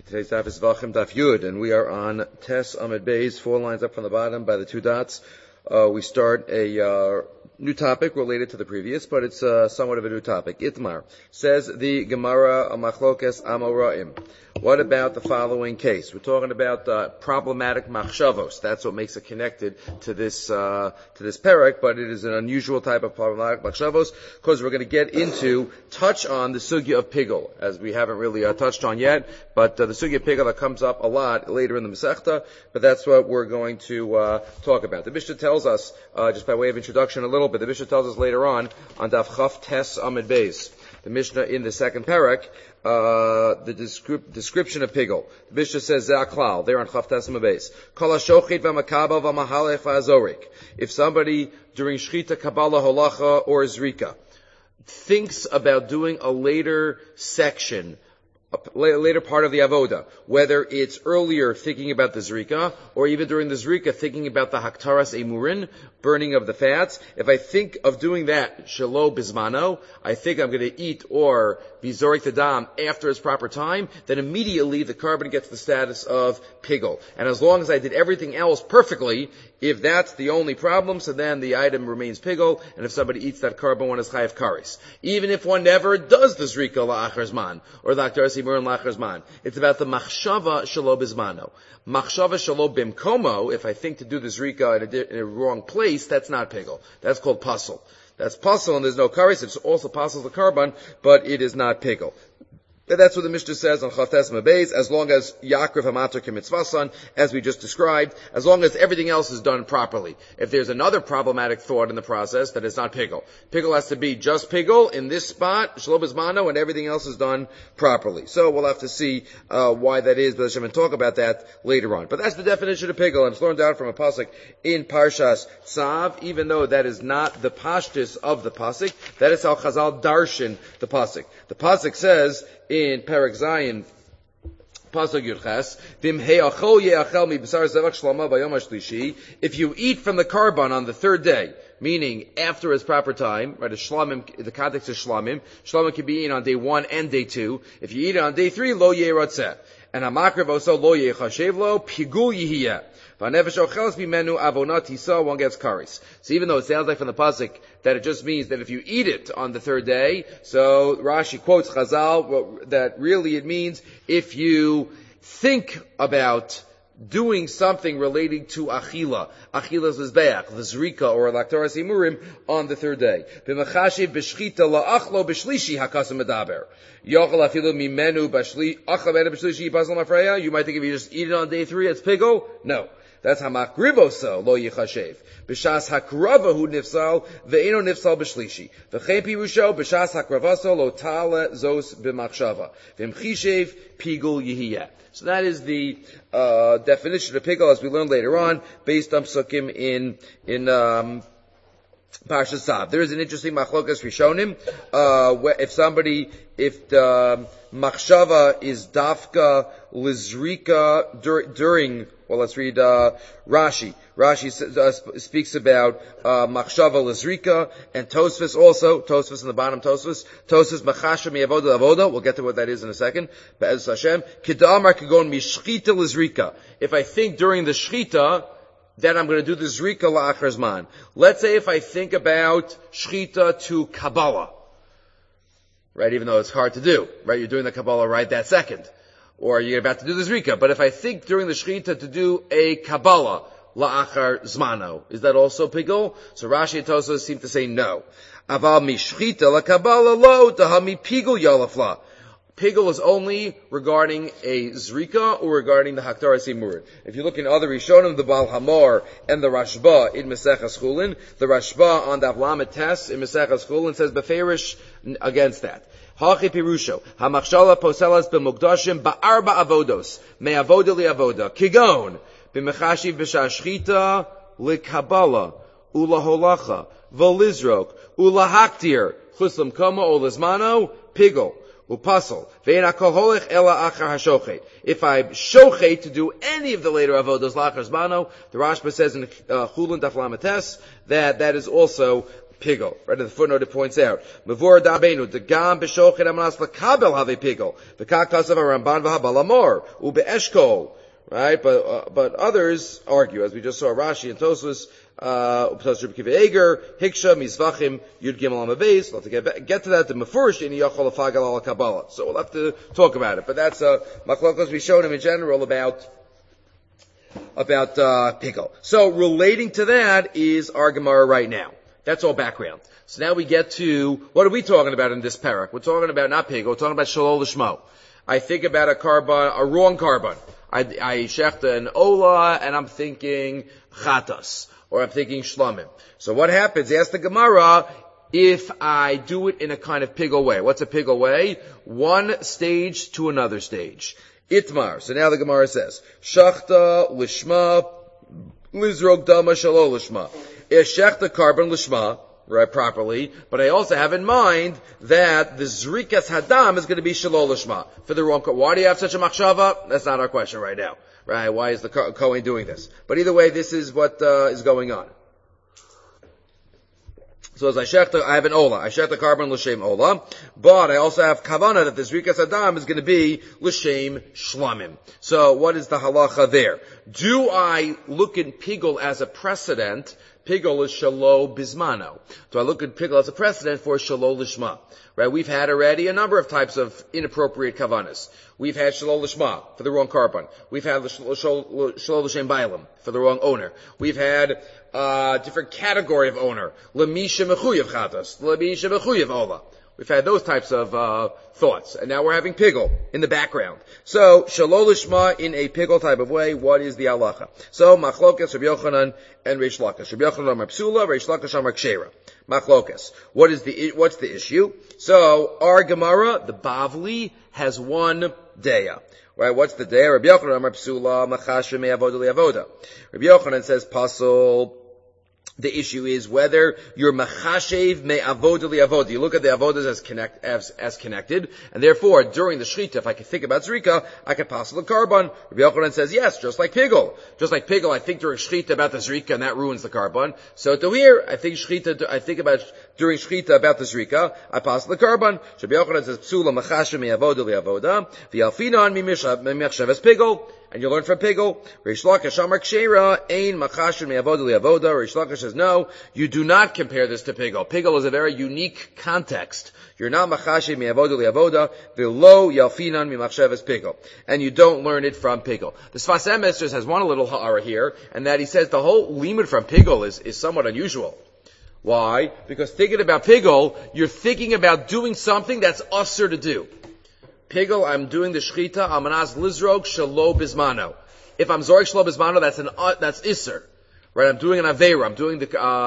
Today's daf is Vachim Daf Yud, and we are on Tes Amid Beis, 4 lines up from the bottom by the 2 dots. We start a new topic related to the previous, but it's somewhat of a new topic. Itmar says the Gemara Machlokes Amoraim. What about the following case? We're talking about problematic machshavos. That's what makes it connected to this parak, but it is an unusual type of problematic machshavos because we're going to touch on the sugya of pigul, as we haven't really touched on yet. But the sugya of pigul that comes up a lot later in the Masechta, but that's what we're going to talk about. The Mishnah tells us, just by way of introduction a little bit, the Mishnah tells us later on Daf Chaf Tes Amid Beis. The Mishnah in the second parak, the description of pigul. The Mishnah says Zaklal there on Chaf Tes Amid Beis. Kol hashochet v'makabel v'mahalef v'azorik. If somebody during shchita, kabbalah, holacha, or zrika thinks about doing a later section, a later part of the avoda, whether it's earlier thinking about the zrika, or even during the zrika thinking about the haktaras emurin, burning of the fats. If I think of doing that, shelo bismano, I think I'm going to eat or be zorik the dam after its proper time, then immediately the carbon gets the status of pigul. And as long as I did everything else perfectly, if that's the only problem, so then the item remains pigul, and if somebody eats that carbon, one is chayav karis. Even if one never does the zrika la'achar zman, or the haktaras emurin la'achar zman, it's about the machshava shelo bismano. Machshava shelo bimkomo, if I think to do the zrika in a wrong place, that's not pigul. That's called pasul. That's pasul, and there's no karis. It's also pasul the carbon, but it is not pigul. That's what the Mishnah says on Chaf Tes Amid Beis, as long as Yaakov Hamater Kimitzvasan, as we just described, as long as everything else is done properly. If there's another problematic thought in the process, that it's not pigul. Pigul has to be just pigul in this spot, Shelo Bismano, and everything else is done properly. So we'll have to see why that is, but Hashem will talk about that later on. But that's the definition of pigul, and it's learned out from a pasuk in Parshas Tzav, even though that is not the pashtus of the pasuk, that is how Chazal darshan the pasuk. The pasuk says, in Perek Zayin, Pasuk Yudches, if you eat from the carbon on the third day, meaning after its proper time, right? The context is shlamim. Shlamim can be eaten on day 1 and day 2. If you eat it on day 3, lo yeratzeh. And hamakriv also lo yechashev lo pigul yihiyeh. One gets karis. So even though it sounds like from the pasuk that it just means that if you eat it on the third day, so Rashi quotes Chazal that really it means if you think about doing something relating to achila's mizbeach, the zrika or laktaras imurim on the third day. B'machashiv b'shchita la'achlo b'shlishi hakasam medaber. Yochel afilu mimenu b'shli achla menu b'shlishi yipasal mafreya. You might think if you just eat it on day 3, it's pigul. No. That's hamakrivoso lo yichashev. B'shas hakrava hu nifsal ve'eno nifsal b'shlishi. V'chein pirusho b'shas hakravaso lo tale zos b'machshava. V'mchishev pigul yihiyeh. So that is the definition of pigul, as we learn later on, based on psukim in Parshas Tzav. There is an interesting machlokas rishonim. If the machshava is dafka lizrika during, well, let's read Rashi. Rashi speaks about machshava lizrika, and Tosfos also. Tosfos in the bottom. Tosfos machasha mi'avoda avoda. We'll get to what that is in a second. Be'ez Hashem kedamar kagon mishchita lizrika. If I think during the shchita that I'm going to do the zrika la'achar zman. Let's say if I think about shchita to Kabbalah, right, even though it's hard to do, right, you're doing the Kabbalah right that second, or you're about to do the zrika, but if I think during the shchita to do a Kabbalah la'achar zmano, is that also pigul? So Rashi and Tosfos seem to say no. Aval mishchita la Kabbalah lo tahami pigul yalafla. Pigul is only regarding a zrika or regarding the haktaras imurin. If you look in other Rishonim, the Baal Hamor and the Rashba in Maseches Chulin, the Rashba on the Avlamet Tes in Maseches Chulin says beferish against that. Hachi pirusho hamachshala poselas b'mukdashim ba'arba avodos me'avoda li'avoda kigon b'mechashiv b'shashchita li'kabala ulaholacha v'lizrok ulahaktir chuslam kama olizmano pigul. Upasal. If I shochet to do any of the later avodos lachar zmano, the Rashba says in Chulin Daf Lamed Tes that is also pigel. Right in the footnote it points out, Mavur Dabenu, Degam B'Shochet Amanas L'Kabel Have Pigel, V'Kakasav Ramban V'Habal Amor, U'Be'eshkol. Right? But others argue, as we just saw Rashi and Tosfos, Uptas Reb Kiva Eger, Hiksha, Mizvachim, Yud Gimel Amabeis. We'll have to get to that, the Mefurish, in Yachol Afagal Al Kabbalah. So we'll have to talk about it. But that's, Machlokos we showed him in general about Pigel. So relating to that is our Gemara right now. That's all background. So now we get to, what are we talking about in this parak? We're talking about not Pigel, we're talking about Shalol Lishmo. I think about a wrong carbon. I shechta an ola, and I'm thinking chatas, or I'm thinking shlamim. So what happens? Ask the Gemara, if I do it in a kind of pigel way. What's a pigel way? One stage to another stage. Itmar. So now the Gemara says, shachta lishma, lizrog dama shalo lishma. Shechta carbon lishma, right, properly, but I also have in mind that the Zrikas Hadam is going to be Shalol Lishma. For the wrong, why do you have such a machshava? That's not our question right now. Right? Why is the Kohen doing this? But either way, this is what is going on. So as I have an Ola. I shech the carbon L'Shem Ola, but I also have Kavana that the Zrikas Hadam is going to be L'Shem Shlamim. So what is the halacha there? Do I look at Pigel as a precedent? Pigel is Shalo Bismano. So I look at Pigel as a precedent for Shalo Lishma. Right? We've had already a number of types of inappropriate kavanas. We've had Shalo Lishma for the wrong carbon. We've had Shalo L'Shem Bailam for the wrong owner. We've had different category of owner. L'misha Mechuyev Chatas. L'misha Mechuyev Ola. We've had those types of thoughts, and now we're having Pigel in the background. So Shalol Lishma in a Pigel type of way. What is the halacha? So Machlokas Rabbi Yochanan and Reish Lakish. Rabbi Yochanan Amar Psula, Reish Lakish Amar Kshera. Machlokas. What's the issue? So our Gemara, the Bavli, has one daya. Right? What's the daya? Rabbi Yochanan Amar Psula, Machashve Me Avoda Li Avoda. Rabbi Yochanan says Pasol. The issue is whether you're machashev me avoda li avoda. You look at the avodas as connected, and therefore during the shechita, if I can think about zrika, I can pass the carbon. Rabbi Yochanan says yes, just like pigel. Just like pigel, I think during shechita about the zrika, and that ruins the carbon. So to here, I think about during shechita about the zrika, I pass the carbon. Rabbi Yochanan says psula machashev me avoda li avoda. V'alfinan mi machshav pigel. And you learn from Pigel. Reish Lakish Amar Kshera, Ein Machashin Me'avoda Li'avoda. Reish Lakish says, no, you do not compare this to Pigel. Pigel is a very unique context. You're not Machashin Me'avoda Li'avoda, V'lo Yalfinan Mi'machsheves Pigel. And you don't learn it from Pigel. The Sfas Emes just has one little ha'ara here, and that he says the whole limud from Pigel is somewhat unusual. Why? Because thinking about Pigel, you're thinking about doing something that's usher to do. Pigel, I'm doing the shechita, amanas lizrog shalo bismano. If I'm zorek shalo bismano, that's iser. Right? I'm doing an aveira. I'm doing the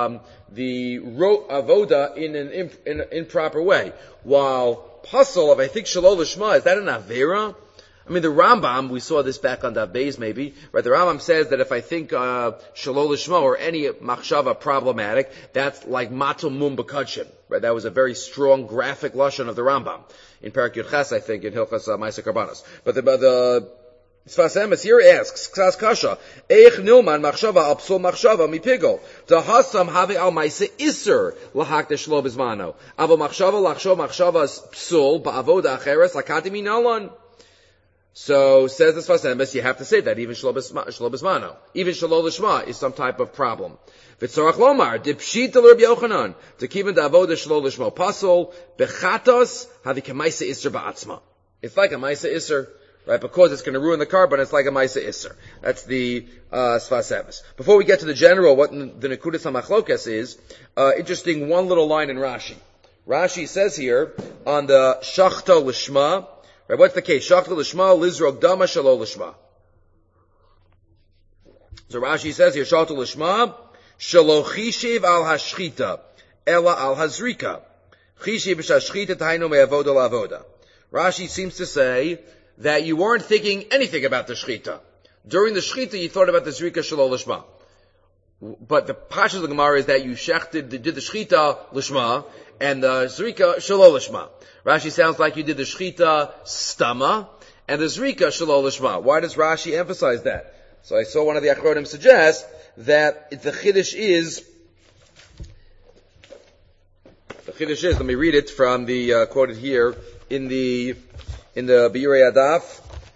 avoda in an improper way. While puzzle, if I think shalo lishma, is that an aveira? I mean, the Rambam, we saw this back on Daf Beis maybe, right? The Rambam says that if I think shalo lishma or any machshava problematic, that's like mato mum b'kadshim. Right? That was a very strong graphic lashon of the Rambam. In Parak Yud Ches, I think, in Hilchas Ma'aseh Karbanos. But the Sfas Emes here asks, Ksas Kasha, Eich Nilman Machshava Al Psul Machshava Mi Pigel, Tahasam Have Al Ma'aseh Iser Lahak Shlo Bizmano, Avo Machshava Lachshov Machshava Psul Ba'avoda Acheres Lakati Minalon. So, says the Sfas Emes, you have to say that even Shlo Bizmano, even Shalo Lishma is some type of problem. V'tzorach lomar, dipshita l'Rabbi Yochanan, t'kiven da'avoda shlo l'shmo pasol, bechatos, havi k'maisa iser ba'atzma. It's like a maisa iser, right? Because it's going to ruin the carbon, it's like a maisa iser. That's the, Sfas Emes. Before we get to the general, what the Nekudas HaMachlokes is, interesting one little line in Rashi. Rashi says here, on the shachta l'shma, right? What's the case? Shachta l'shma, lizrog dama shalo l'shma. So Rashi says here, shachta l'shma, Shalo chishev al hashchita, ela al hazrika. Chishev b'shashchita tainu me'avoda la'avoda. Rashi seems to say that you weren't thinking anything about the shchita. During the shchita, you thought about the zrika shalo lishma. But the pashas of the Gemara is that you did the shchita lishma, and the zrika shalo lishma. Rashi sounds like you did the shchita stama, and the zrika shalo lishma. Why does Rashi emphasize that? So I saw one of the Achronim suggest that the Chiddush is The Chiddush is, let me read it from the quoted here in the Biurei Adaf,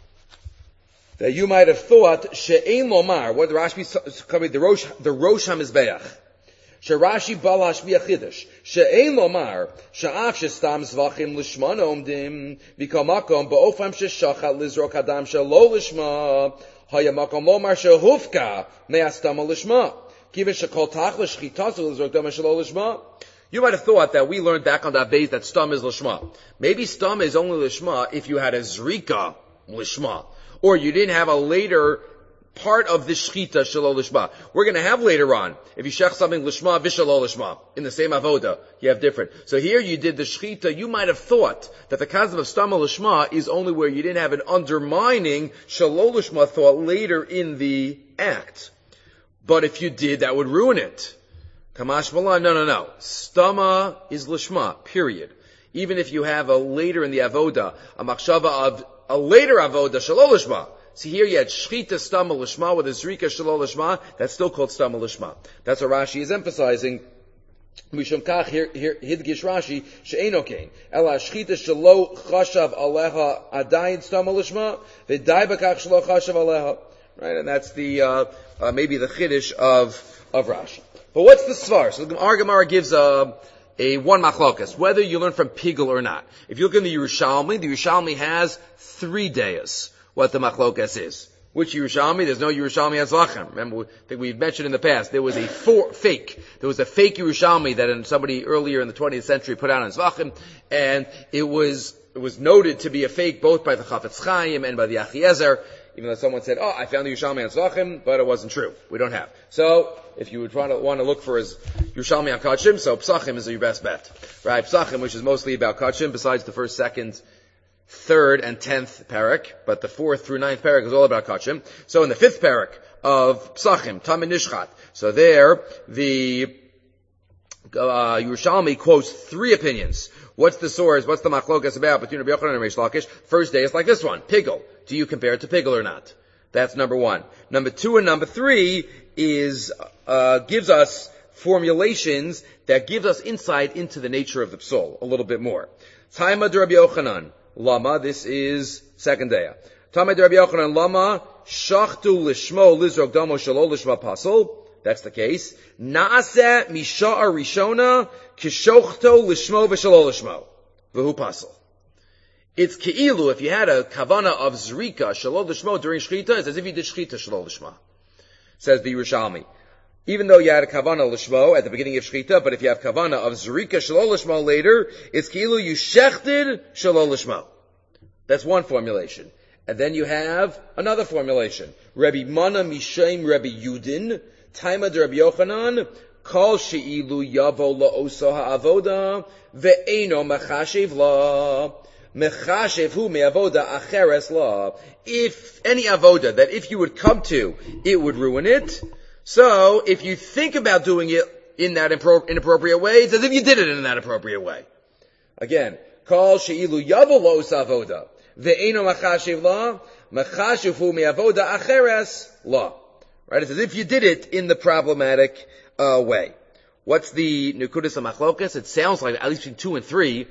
that you might have thought she'ein lomar, what Rashi covered, the Rosh HaMizbeach. Sherashi balash biachidish. She'ein lomar, she'af shestam zvachim lishma omdim, v'kamakom ba'ofam sheshachat lizrok adam shelo lishma, hayamakom lomar shehufka me'astama lishma. Given shekol tach l'shchitazu lizrok adam shelo lishma. You might have thought that we learned back on that base that stam is lishma. Maybe stam is only lishma if you had a zrika lishma. Or you didn't have a later part of the shchita shelo lishma. We're going to have later on, if you shech something lishma v'shelo lishma, in the same avoda, you have different. So here you did the shchita, you might have thought that the concept of stam lishma is only where you didn't have an undermining shelo lishma thought later in the act. But if you did, that would ruin it. Kamash Malan, no. Stama is lishma, period. Even if you have a later in the avoda, a machshava of a later avoda, shelo lishma. See here you had shchita stama lishma with a zrika shelo lishma, that's still called stama lishma. That's what Rashi is emphasizing. Mishum kach, here hidgish Rashi, she'eno kein. Ela shchita shelo chashav aleha adayin stama lishma, v'dai bakach shelo chashav aleha. Right, and that's the, maybe the chiddush of Rashi. But what's the svar? So the Gemara gives a one machlokas, whether you learn from Pigel or not. If you look in the Yerushalmi has 3 days what the machlokas is. Which Yerushalmi? There's no Yerushalmi Azlachem. Remember, I think we've mentioned in the past, there was a fake. There was a fake Yerushalmi that somebody earlier in the 20th century put out on Zvachim, and it was noted to be a fake both by the Chafetz Chaim and by the Achiezer, even though someone said, I found the Yerushalmi on Zvachim, but it wasn't true. We don't have. So, if you would want to look for his Yerushalmi on Kachim, so Psachim is your best bet. Right? Psachim, which is mostly about Kachim, besides the first, second, third, and 10th parak, but the 4th through 9th parak is all about Kachim. So in the 5th parak of Psachim, Tam Nishchat, so there, the Yerushalmi quotes 3 opinions. What's the source? What's the machlokas about between Rabbi Yochanan and Reish Lakish? First day is like this one, Pigel. Do you compare it to Pigel or not? That's number 1. Number 2 and number 3 is gives us formulations that gives us insight into the nature of the psul a little bit more. Taima de Rabbi Yochanan Lama. This is second day. Taima de Rabbi Yochanan Lama shachtu lishmo lizrok damo shelo lishma pasol. That's the case. Naaseh misha'ar rishona kishochto lishmo v'shelo lishmo v'hu pasol. It's ke'ilu, if you had a kavana of zrika, shelo lishmo during shchita, it's as if you did shchita shelo lishma. Says the Yerushalmi. Even though you had a kavana lishmo at the beginning of shchita, but if you have kavana of zrika shelo lishmo later, it's ke'ilu you shechted shelo lishmo. That's one formulation. And then you have another formulation. Rabbi Mana Mishem Rabbi Yudin, Taima de Rabbi Yochanan, Kol she'ilu yavo la'osa ha'avoda, ve'eno mechashev la. Mechashev hu me'avoda acheres la. If any avoda, that if you would come to, it would ruin it. So, if you think about doing it in that inappropriate way, it's as if you did it in that appropriate way. Again, Kol she'ilu yavo la'osa avoda, ve'eno mechashev la, mechashev hu me'avoda acheres la. Right? It's as if you did it in the problematic way. What's the Nukudas HaMachlokas? It sounds like at least between 2 and 3.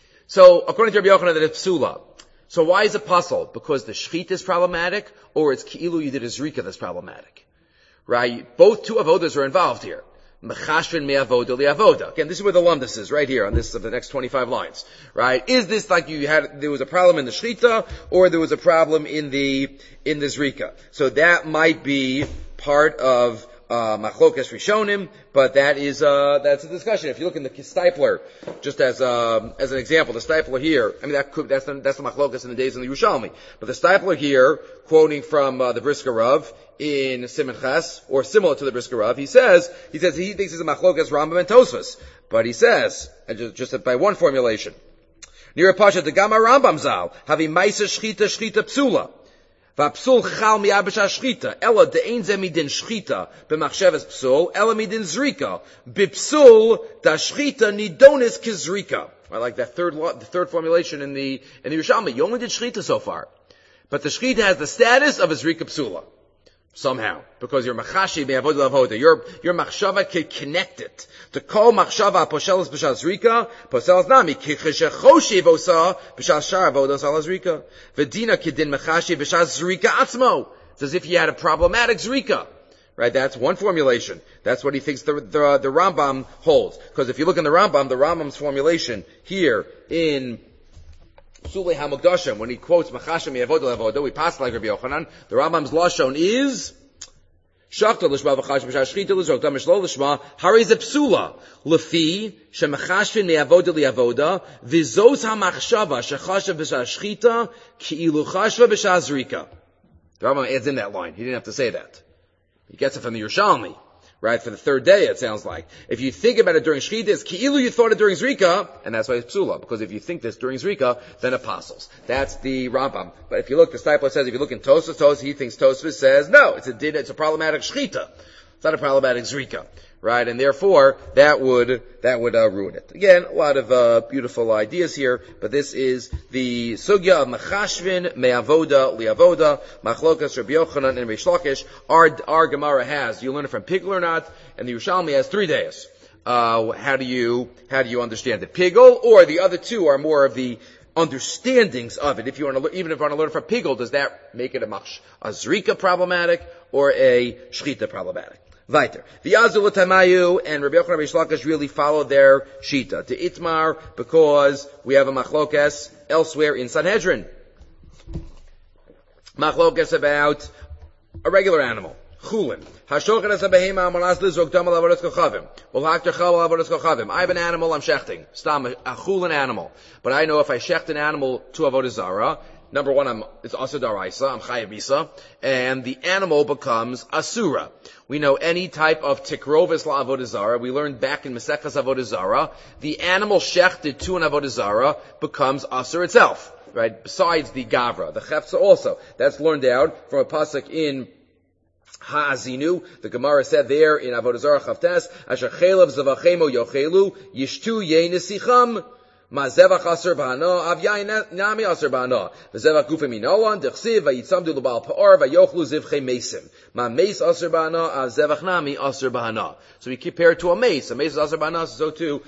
So, according to Rabbi Yochanan, that it's psula. So why is it puzzle? Because the shchit is problematic, or it's ki'ilu you did a zrika that's problematic. Right? Both 2 avodas are involved here. Mechashvin me'avoda li'avoda. Again, this is where the lumdus is, right here, on this, of the next 25 lines. Right? Is this like there was a problem in the shchita, or there was a problem in the zrika? So that might be part of machlokas rishonim, but that's a discussion. If you look in the Stipler, just as an example, the Stipler here, I mean that's the machlokas in the days of the Yerushalmi, but the Stipler here, quoting from the Brisker Rav in Siman Ches, or similar to the Brisker Rav, he says he thinks it's a machlokas Rambam and Tosfos, but he says, and just by one formulation, Nira Pasha the Gama Rambam Zal, havi Maisa Shchita Psula. V'apsul chal mi'abesha shchita. Ela de'ein ze midin shchita b'machsheves psul. Ela midin zrika. B'psul da shchita nidonis kizrika. I like that the third formulation in the Yerushalmi. You only did shchita so far. But the shchita has the status of a zrika psula. somehow, because you're machashi me'avoda lavoda. Your machshava can connect it. To call machshava poshelas b'shas rika, poshelas nami kicheshechoshi vosa b'shas shar avodas alas rika. V'dina kedin machashi b'shas zrika atzmo. It's as if you had a problematic zrika. Right, that's one formulation. That's what he thinks the Rambam holds. Because if you look in the Rambam's formulation here in Sulei HaMukdashim, when he quotes Machashem Yevoda Levoda, we pass like Rabbi Yochanan, the Rambam's lashon is Shachta l'shma v'chash b'shas shchita l'zrokta mishlo l'shma hari ze psula lefi shemachashvin me'avoda li'avoda v'zos ha'machshava shechashav b'shas shchita ki'ilu chashva b'shas zrika. The Rambam adds in that line. He didn't have to say that. He gets it from the Yerushalmi, right? For the third day, it sounds like. If you think about it during Shechita, it's Ki'ilu you thought it during Zrika, and that's why it's Psula, because if you think this during Zrika, then apostles. That's the Rambam. But if you look, the Stipler says, if you look in Tosfos, he thinks Tosfos says, no, it's a problematic Shechita. It's not a problematic Zrika. Right, and therefore, that would ruin it. Again, a lot of, beautiful ideas here, but this is the sugya of machashvin, me'avoda, li'avoda, machlokas, Rabbi Yochanan, and Reish Lakish. Our Gemara has, do you learn it from Pigel or not? And the Yerushalmi has 3 days. How do you understand it? Pigel, or the other two are more of the understandings of it. If you want to, even if you want to learn from Pigel, does that make it a zrika problematic, or a shchita problematic? Weiter. The Azul Tamayu and Rabbi Yochanan and Reish Lakish really follow their shita to Itmar because we have a machlokas elsewhere in Sanhedrin. Machlokas about a regular animal. Chulin. Hashochet esabehema amonas lizrok dam al avodas kochavim. Well, hakter chal al avodas kochavim. I have an animal I'm shechting. Stam, a chulin animal. But I know if I shecht an animal to avodah zara, number one, it's Asur Daraisa, I'm Chayav Misa, and the animal becomes Asura. We know any type of Tikrovis La Avodah Zara, we learned back in Mesechas Avodah Zara, the animal shechted to an Avodah Zara becomes Asur itself, right? Besides the Gavra, the Chefza also. That's learned out from a pasuk in Ha'azinu. The Gemara said there in Avodah Zara Chavtes, Asher Chelav Zavachemo Yochelu, Yishtu Ye Nesicham, Ma zevach aser b'hana, av yayin nami aser b'hana. V'zevach gufim minolan, dechsiv, vayitzamdu l'bal pa'or, vayochlu zivchei mesim. Ma meis aser b'hana, av zevach nami aser b'hana. So we compare it to a mace. A mace is aser b'hana, so too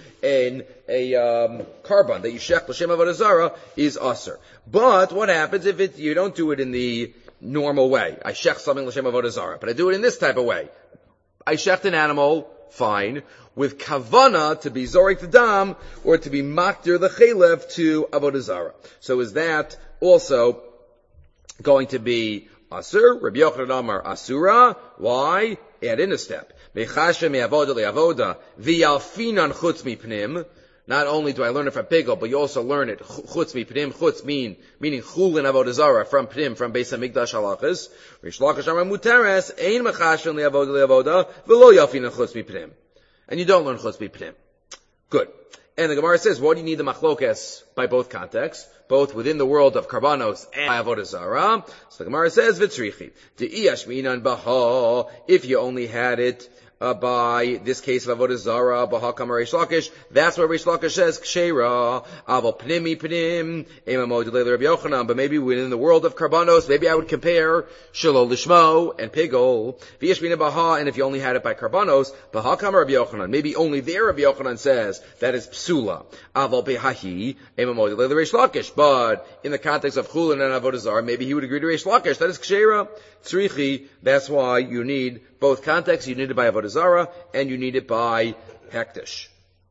a carbon that you shech l'shem avodah zara is aser. But what happens if you don't do it in the normal way? I shech something l'shem avodah zara, but I do it in this type of way. I shecht an animal, fine, with kavana to be zorik the dam, or to be makdir the chelev to avodah zara. So is that also going to be asur? Rabbi Yochanan Amar asura. Why? Add in a step. Mechashe me'avoda le'avoda v'yalfinan chutz mipnim. Not only do I learn it from Pigel, but you also learn it chutz mipnim. Chutz meaning chulin avodah zara from pnim, from Beis Hamikdash halachas. Reish Lakish Amar muteres ein mechashen le'avoda v'lo yalfinan chutz mipnim. And you don't learn chutz mipnim. Good. And the Gemara says, why do you need the machlokes by both contexts? Both within the world of karbanos and avodah zara. So the Gemara says, v'tzrichi. De'iyash minan baha. If you only had it by this case of avodah zara, baha kamar Reish Lakish, that's what Reish Lakish says, kshera, aval pnimi pnim, emamod delei Rabbi Yochanan. But maybe within the world of karbanos, maybe I would compare shelo lishmo and pigol, v'yesh minan baha, and if you only had it by karbanos, baha kamar Rabbi Yochanan. Maybe only there Rabbi Yochanan says that is psula. Aval behahi, emamod delei Reish Lakish. But in the context of chulin and avodah zara, maybe he would agree to Reish Lakish. That is kshera. Tzrichi, that's why you need both contexts. You need it by avodah zara, and you need it by hektish.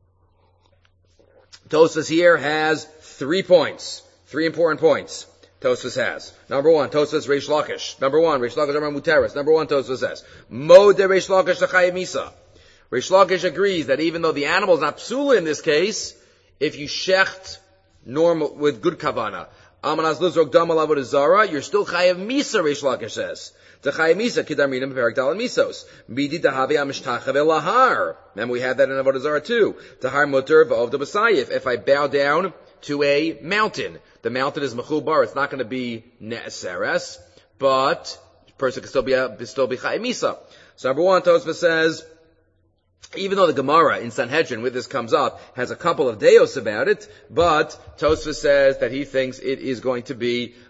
Tosfos here has 3 points. 3 important points. Tosfos has. Number one, Tosfos Reish Lakish. Number one, Reish Lakish Amar Muteres. Number one, Tosfos says, Mo de Reish Lakish Chayav Misa. Reish Lakish agrees that even though the animal is not psula in this case, if you shecht normal with good kavana, Amanas lizrok dam al avodah zara, you're still chayav misa. Reish Lakish says, "The chayav misa kidaminim perak dal misos midi dahavi amishtachav elahar." And we had that in avodah zara too. Tahar muter v'ovda b'sayif. If I bow down to a mountain, the mountain is mechubar. It's not going to be ne'eseres, but the person can still be chayav misa. So number one, Tosfos says, even though the Gemara in Sanhedrin, where this comes up, has a couple of deos about it, but Tosfos says that he thinks it is going to be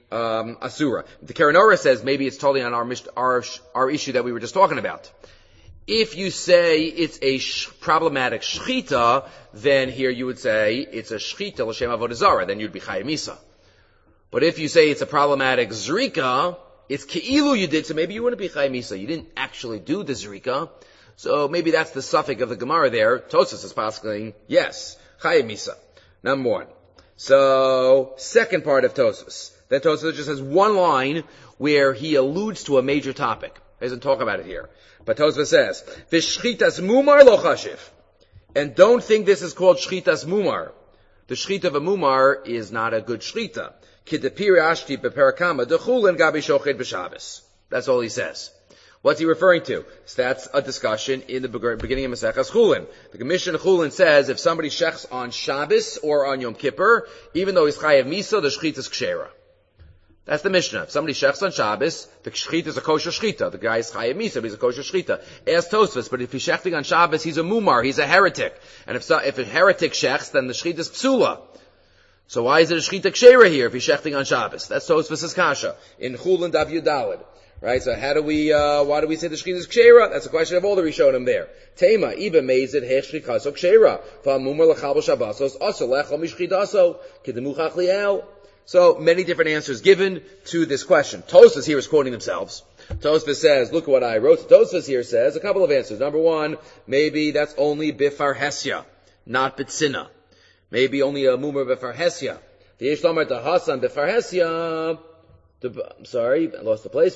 asura. The Karanora says maybe it's totally on our issue that we were just talking about. If you say it's a problematic shchita, then here you would say it's a shchita l'shem avodah zarah, then you'd be chayav misa. But if you say it's a problematic zrika, it's keilu you did, so maybe you wouldn't be chayav misa. You didn't actually do the zrika, so maybe that's the suffix of the Gemara there. Tosfos is posking, yes, chayav misa. Number one. So, second part of Tosfos. Then Tosfos just has one line where he alludes to a major topic. He doesn't talk about it here. But Tosfos says, V'shchitas mumar lo chashiv. And don't think this is called shchitas mumar. The shchita of a mumar is not a good shchita. Kidapiri ashti beperakama dechulin gabi shochet b'Shabbos. That's all he says. What's he referring to? So that's a discussion in the beginning of Maseches Chulin. The Mishnah Chulin says if somebody shechs on Shabbos or on Yom Kippur, even though he's chayav misa, the shchita is kshera. That's the Mishnah. If somebody shechs on Shabbos, the shchita is a kosher shchita. The guy is chayav misa, but he's a kosher shchita. Ask Tosfos, but if he's shechting on Shabbos, he's a mumar, he's a heretic. And if a heretic shechs, then the shchita is psula. So why is it a shchita kshera here if he's shechting on Shabbos? That's Tosfos' kasha in Chulin Dav Yudalid. Right, so why do we say the shchita is kshera? That's a question of all the Rishonim there. Tema, iba mezid hechshchikaso kshera. V'amumar l'chal b'shabbasos, aso lechol mishchitaso, kedemuchach li'el. So, many different answers given to this question. Tosfos here is quoting themselves. Tosfos says, look at what I wrote. Tosfos here says a couple of answers. Number one, maybe that's only bifarhesya, not bitzina. Maybe only a mumar bifarhesya. The yesh lomar tahasan bifarhesya. Sorry, I lost the place.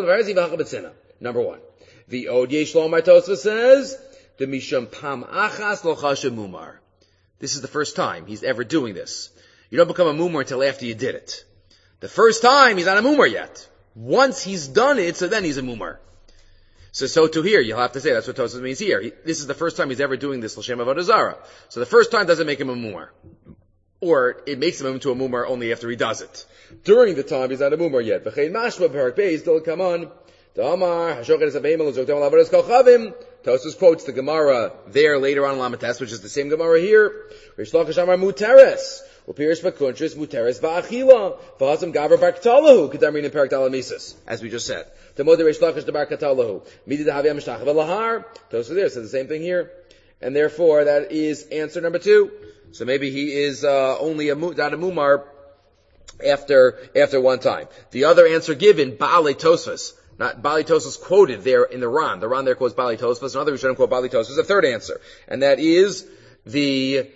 Number one. The Od Yesh Lomar Tosfos says, the Misham Pam Achas Lo Chashem Mumar. This is the first time he's ever doing this. You don't become a mumar until after you did it. The first time, he's not a mumar yet. Once he's done it, so then he's a mumar. So to here, you'll have to say, that's what Tosfos means here. This is the first time he's ever doing this l'shem avodah zarah. So the first time doesn't make him a mumar. Or it makes him into a mumar only after he does it. During the time, he's not a mumar yet. V'chein mashma b'parak beis, still come on. Da'amar, hashochet es ha'beimel, zoktem al'avodas kol chavim. Tosfos quotes the Gemara there later on in Lamates, which is the same Gemara here. Rish Lakish amar muteres. Upirish v'kuntris muteres v'achila. V'hazim gaver bar katalahu. Kedamin in parak dalamisis. As we just said. Tamod Rish Lakish bar katalahu. Midi dahaviyam mishtach v'lahar. Tosfos there says the same thing here. And therefore, that is answer number two. So maybe he is only not a mumar after one time. The other answer given, Baalei Tosfos. Not Baalei Tosfos quoted there in the Ran. The Ran there quotes Baalei Tosfos. Another Rishonim quote Baalei Tosfos. A third answer, and that is the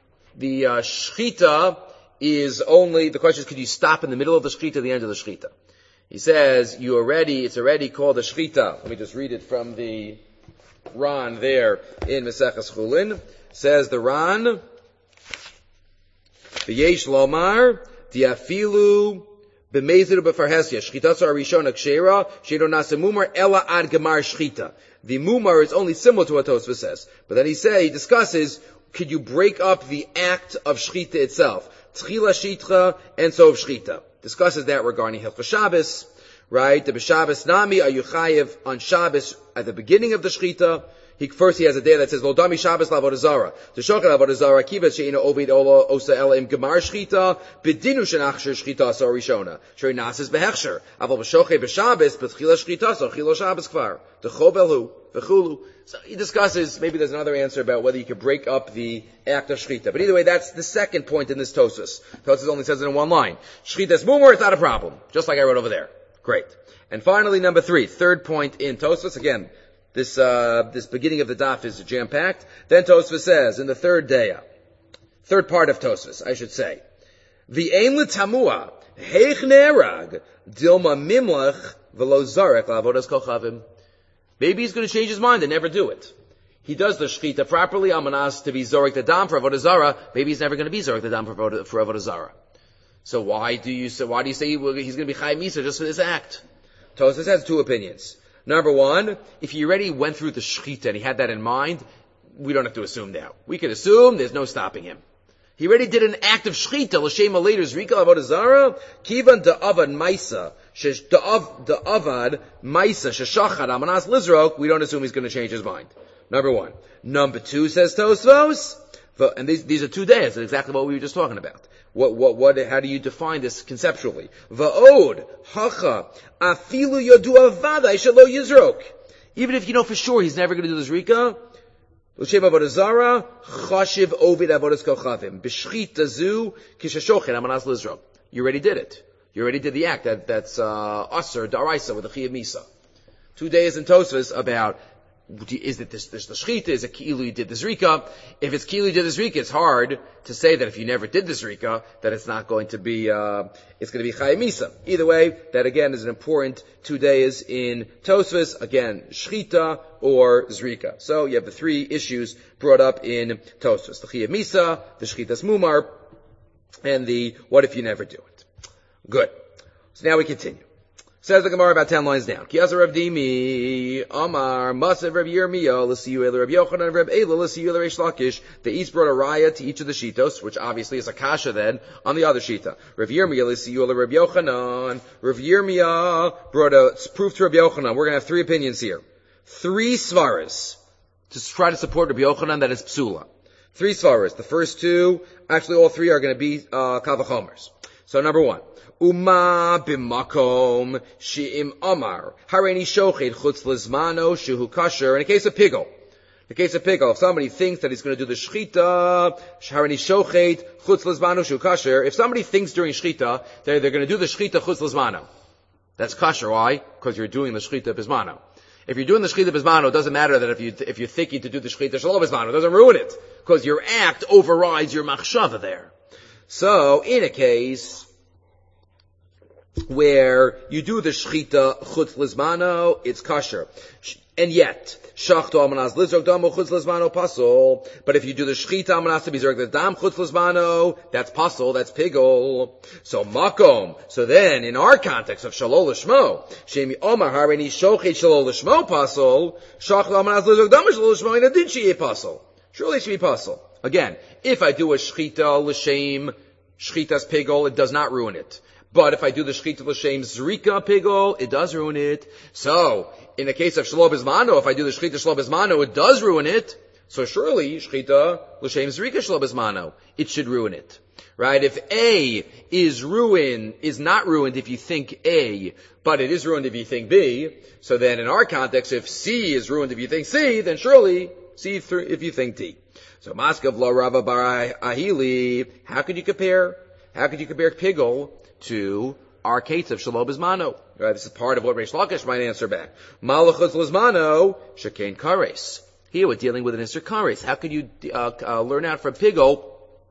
shchita is only. The question is, could you stop in the middle of the shchita, the end of the shchita? He says it's already called a shchita. Let me just read it from the Ran there in Maseches Chulin. Says the Ran. V'yesh lomar diafilu b'meizidu b'farhesya shchitas arishona kshera shedo nasa mumar ela ad gemar shchita. The mumar is only similar to what Tosfos says, but then he discusses, could you break up the act of shchita itself? Tchila shitcha and sov shchita. Discusses that regarding Hilchos Shabbos, right? The b'Shabbos nami are you chayev on Shabbos at the beginning of the shchita. First he has a day that says, Lo dami Shabbos la'avodah zarah. To shochet la'avodah zarah, kiva she'ina ovid osa ela im gemar shchita, bedinu shenachsher shchita so rishona. Shori nasis behechsher. Aval b'shochet b'Shabbos, b'tchila shchita so chilo Shabbos kvar. T'chovelhu, v'chulu. So he discusses, maybe there's another answer about whether you could break up the act of shchita. But either way, that's the second point in this Tosfos. Tosfos only says it in one line. Shchita's mumar, it's not a problem. Just like I wrote over there. Great. And finally, number three, third point in Tosfos, again, this beginning of the daf is jam-packed. Then Tosfos says, in the third part of Tosfos, I should say, V'ein l'tamua, heich ne'erag, dilma mimlach, v'lo zarek la'avodas kol chavim. Maybe he's going to change his mind and never do it. He does the shchita properly, amanas to be zorek the dam for avodah zarah. Maybe he's never going to be zorek the dam for avodah zarah. So why do you say he's going to be chayav misa just for this act? Tosfos has two opinions. Number one, if he already went through the shchita and he had that in mind, we don't have to assume now. We can assume there's no stopping him. He already did an act of shchita, l'shem later zrika avodah zarah, kivan da'avad maisa, da'avad maisa, sheshachad amanas lizrok, we don't assume he's going to change his mind. Number one. Number two, says Tosfos, And these are 2 days. That's exactly what we were just talking about. How do you define this conceptually? Va'od, hacha, afilu yodua vadai shelo yizrok. Even if you know for sure he's never going to do the zrika, l'shem avodah zara, chashiv ovid avodas kochavim. B'shchita zu, kishashochet amanas lizrok. You already did it. You already did the act. That's Aser, Daraisa, with the Chi of Misa. 2 days in Tosfos about, is it this the Shechita, is it Ki'ilu you did the Zrika? If it's Ki'ilu you did the Zrika, it's hard to say that if you never did the Zrika, that it's not going to be, it's going to be Chai Misa. Either way, that again is an important 2 days in Tosfos. Again, Shechita or Zrika. So you have the 3 issues brought up in Tosfos. The Chi of Misa, the Shechitas Mumar, and the what if you never do it. Good. So now we continue. Says the Gemara about 10 lines down. Kiyasa Rav Dimi, Amar, Masav Rav Yirmiyah, L'siyu Rav Yochanan, Rav Eila, L'siyu Reish Lakish. They each brought a raya to each of the shitos, which obviously is a kasha then, on the other shita. Rav Yirmiyah, L'siyu Rav Yochanan. Rav Yirmiyah brought a proof to Rav Yochanan. We're going to have 3 opinions here. 3 svaras to try to support Rav Yochanan that is psula. 3 svaras. The first 2, actually all 3 are going to be kavachomers. So number 1. Uma b'makom she'im amar hareini shochet chutz lezmano shehu kasher. In a case of pigel, if somebody thinks that he's going to do the shchita, hareini shochet chutz lezmano shehu kasher. If somebody thinks during shchita they're going to do the shchita chutz lezmano, that's kasher. Why? Because you're doing the shchita bismano. If you're doing the shchita bismano, it doesn't matter that if you're thinking to do the shchita shalom bismano, it doesn't ruin it because your act overrides your machshava there. So in a case where you do the shchita chutz lizmano, it's kasher. And yet, shachto amanas lizrok damo chutz lizmano pasol. But if you do the shchita amanas to be zerek the dam chutz lizmano, that's pasol, that's pigol. So makom. So then, in our context of shalol lishmo, shemi omar hareini shochet shalol lishmo pasol, shachto amanas lizrok damo shalol lishmo in adin sheyeh pasol. Surely it should be pasol. Again, if I do a shchita l'shem, shchitas pigol, it does not ruin it. But if I do the shchita l'shem zrika pigol, it does ruin it. So, in the case of shelo bismano, if I do the shchita shelo bismano, it does ruin it. So surely, shchita l'shem zrika shelo bismano, it should ruin it. Right? If A is not ruined if you think A, but it is ruined if you think B, so then in our context, if C is ruined if you think C, then surely C if you think D. So Maskav lo Rava bar Ahili, how could you compare pigol to our case of Shalom Bismano? Right, this is part of what Reish Lakish might answer back. Malachus Lizmano, Shekain Kares. Here we're dealing with an Isser Kares. How could you learn out from pigol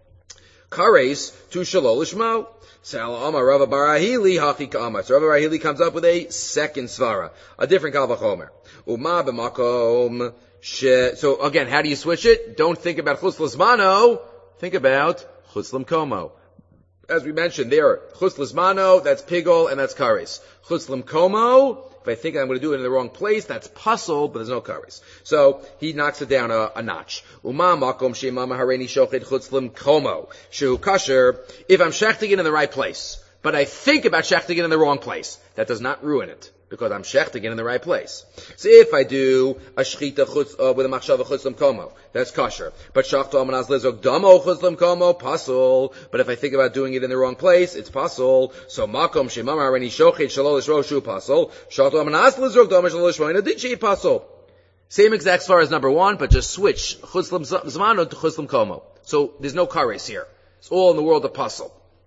Kares to Shalom Lishmo? Sal Amar Rava bar Ahili, Hachi Ka'amar. So Rava bar Ahili comes up with a second svara, a different Kal Vachomer. Uma b'makom. So again, how do you switch it? Don't think about chutz lizmano. Think about chutz l'mkomo. As we mentioned there, chutz lizmano, that's pigol and that's kares. Chutz l'mkomo, if I think I'm going to do it in the wrong place, that's puzzle, but there's no kares. So he knocks it down a notch. Uma makom she'imam hareini shochet chutz l'mkomo shehu kasher. If I'm shechting it in the right place, but I think about shechting it in the wrong place, that does not ruin it, because I'm shechting it in the right place. So if I do a shchita chutz, with a machshava chutz l'mkomo, that's kosher. But shachto amanaz lizok damo chutz l'mkomo, pasul. But if I think about doing it in the wrong place, it's pasul. So makom shemam hareini shochet shelo lishmo shu pasul. Shachto amanaz lizok damo shelo lishmo in adinchi pasul. Same exact svar as number 1, but just switch chutz l'mzmano to chutz l'mkomo. So there's no kares here. It's all in the world of pasul.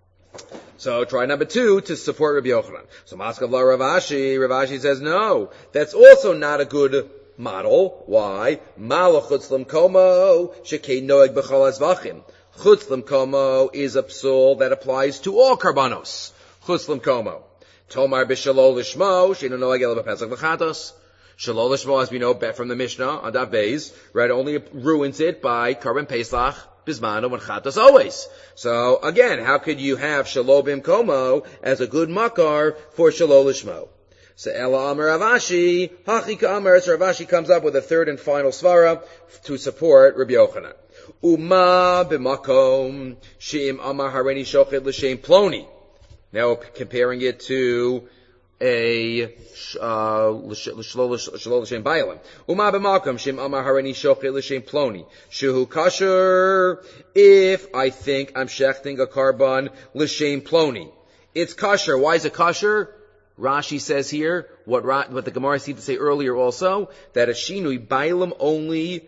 So try number 2 to support Rabbi Yochanan. So Maskav la Rav Ashi says no, that's also not a good model. Why? Malach chutz l'mkomo shekei noeg b'chol hazvachim. Chutz l'mkomo is a psul that applies to all karbanos. Chutz l'mkomo. Tomar b'shalol lishmo sheinu noeg ela b'pesach v'chatos. Shalol lishmo, as we know from the Mishnah on Daf Beis, right, only ruins it by karban pesach, bismano, and chatos always. So again, how could you have shalom b'mkomo as a good makar for shalol lishmo? So Ela Amar Rav Ashi, Hachi Ka'amar. So Rav Ashi comes up with a third and final svara to support Rabbi Yochanan. Uma b'makom she'im amar hareini shochet l'shem ploni. Now comparing it to a Shalol l'shem bailim. Uma b'malkam shem amar harani shochet l'shem ploni. Shehu kasher if I think I'm shechting a carbon l'shem ploni. It's kasher. Why is it kasher? Rashi says here, what the Gemara seemed to say earlier also, that a shinui bailim only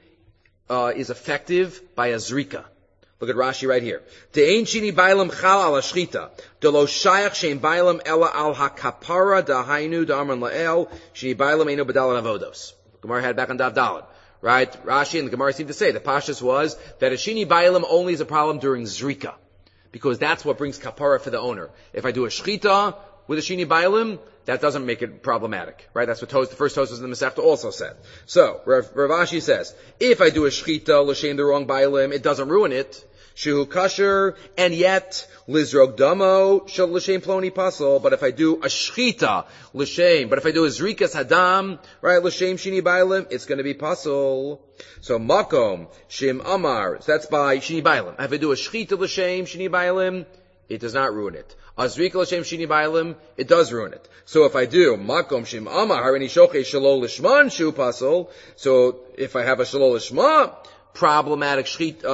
is effective by a zrika. Look at Rashi right here. Te'ein shini bailam chal ala shchita. De lo shayach shein bailam ela al hakapara dahainu da'amran la'el shini bailam einu b'dalan avodos. Gemara had back on Dav Daled. Right? Rashi and the Gemara seem to say the pashtus was that a shini bailam only is a problem during zrika. Because that's what brings kapara for the owner. If I do a shchita with a shini bailam, that doesn't make it problematic, right? That's what the first Tosfos in the Masechta also said. So, Rav Ashi says, if I do a shchita, l'shem the wrong bailam, it doesn't ruin it. Shehu kasher, and yet, lizrog damo, shel l'shem ploni pasol, but if I do a shchita, l'shem, but if I do a zrikas hadam, right, l'shem shini bailam, it's gonna be pasol. So, makom, shim amar, so that's by shini bailam. If I do a shchita l'shem shini bailam, it does not ruin it. Azrika l'shem shini bailim, it does ruin it. So if I do makom shim amar harini shoche shalol lishman shu pasol, so if I have a shalol lishma problematic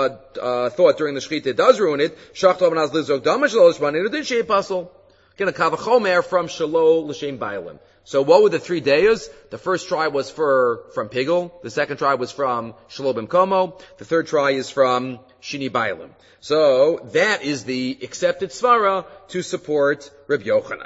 thought during the shchita, it does ruin it. Shach tov naz lizog dama shalol lishman, and it did shei pasol. Again, a kavachomer from shalol l'shem bailim. So what were the 3 days? The first try was from Pigel. The second try was from Shalom Bimkomo. The third try is from Shini Bailim. So that is the accepted svara to support Reb Yochanan.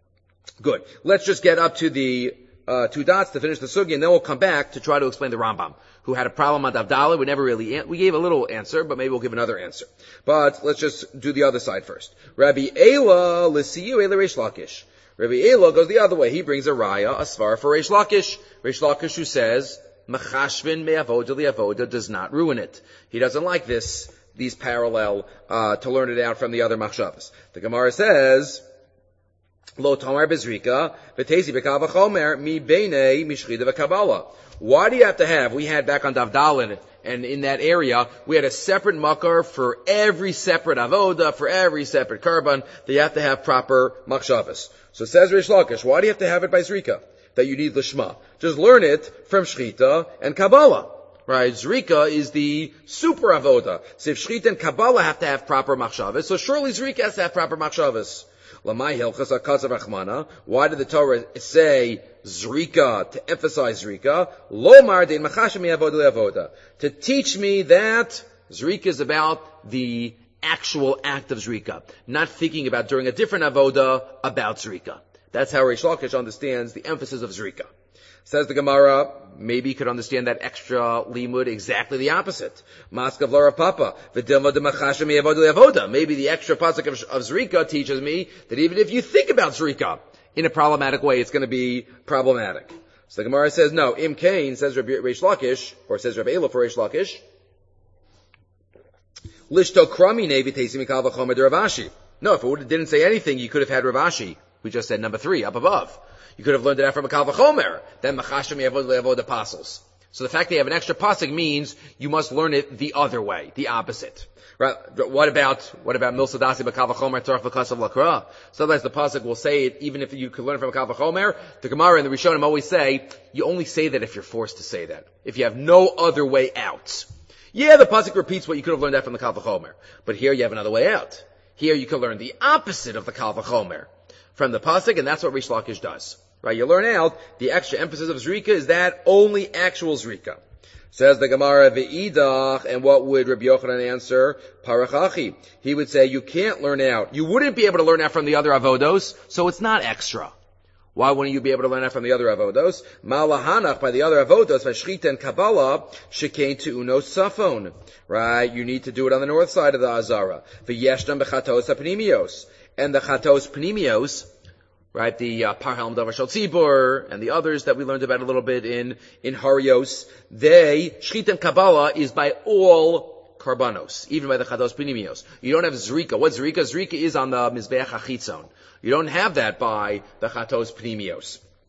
Good. Let's just get up to the 2 dots to finish the sugi, and then we'll come back to try to explain the Rambam, who had a problem on Davdala. We gave a little answer, but maybe we'll give another answer. But let's just do the other side first. Rabbi Ela l'siyu Ela Reish Lakish. Rabbi Ela goes the other way. He brings a raya, a svara for Reish Lakish. Reish Lakish who says, Mechashvin me'avoda li'avoda does not ruin it. He doesn't like these parallel, to learn it out from the other machshavas. The Gemara says, Lo tamar bezrika, v'tezi b'kav v'chomer, mi beinei mishchida v'kabala. Why do you have to have, we had back on Dav Daled, and in that area, we had a separate makar for every separate avoda, for every separate karban, that you have to have proper machshavas. So says Reish Lakish, why do you have to have it by Zrika? That you need Lishma. Just learn it from Shchita and Kabbalah. Right? Zrika is the super avoda. So if Shchita and Kabbalah have to have proper machshavas, so surely Zrika has to have proper machshavas. Lamai hilchas akazav rachmana. Why did the Torah say Zrika, to emphasize Zrika? Lomar dein machashim avoda le'avoda. To teach me that Zrika is about the actual act of Zrika, not thinking about during a different avoda about Zrika. That's how Reish Lakish understands the emphasis of Zrika. Says the Gemara, maybe you could understand that extra limud exactly the opposite. Maskav Lara Papa, v'dilma de machashim avoda le'avoda. Maybe the extra pasuk of Zrika teaches me that even if you think about Zrika in a problematic way, it's going to be problematic. So the Gemara says, no, Im Kain, says Reish Lakish, or says Rabbi Ela for Reish Lakish, Lishto krami nevi teisi mikal v'chomer de Ravashi. No, if it didn't say anything, you could have had Ravashi. We just said number 3, up above. You could have learned it out from Mikal v'chomer. Then machashim yavod le'avod apostles. So the fact that you have an extra pasuk means you must learn it the other way, the opposite. Right? What about milsadasi b'kal v'chomer torach v'kasav l'kra? Sometimes the pasuk will say it even if you could learn it from Mikal v'chomer. The Gemara and the Rishonim always say you only say that if you're forced to say that. If you have no other way out. Yeah, the pasuk repeats what you could have learned out from the Kal V'chomer. But here you have another way out. Here you could learn the opposite of the Kal V'chomer from the pasuk, and that's what Reish Lakish does. Right? You learn out the extra emphasis of Zrika is that only actual Zrika. Says the Gemara, Ve'idach, and what would Rabbi Yochanan answer? Parachachi. He would say you can't learn out. You wouldn't be able to learn out from the other avodos, so it's not extra. Why wouldn't you be able to learn that from the other avodos? Ma'alahanach, by the other avodos, Vashchita and Kabbalah, Shekain Tu'unos Safon. Right? You need to do it on the north side of the Azara. V'yeshtam b'chatos ha'pnimios. And the chatos pnimios, right, the Parhalm Davar Shal Tzibur, and the others that we learned about a little bit in Harios, Shchita and Kabbalah is by all karbanos, even by the chatos pnimios. You don't have Zrika. What Zrika? Zrika is on the Mizbeach HaChitzon. You don't have that by the chatos pnimios.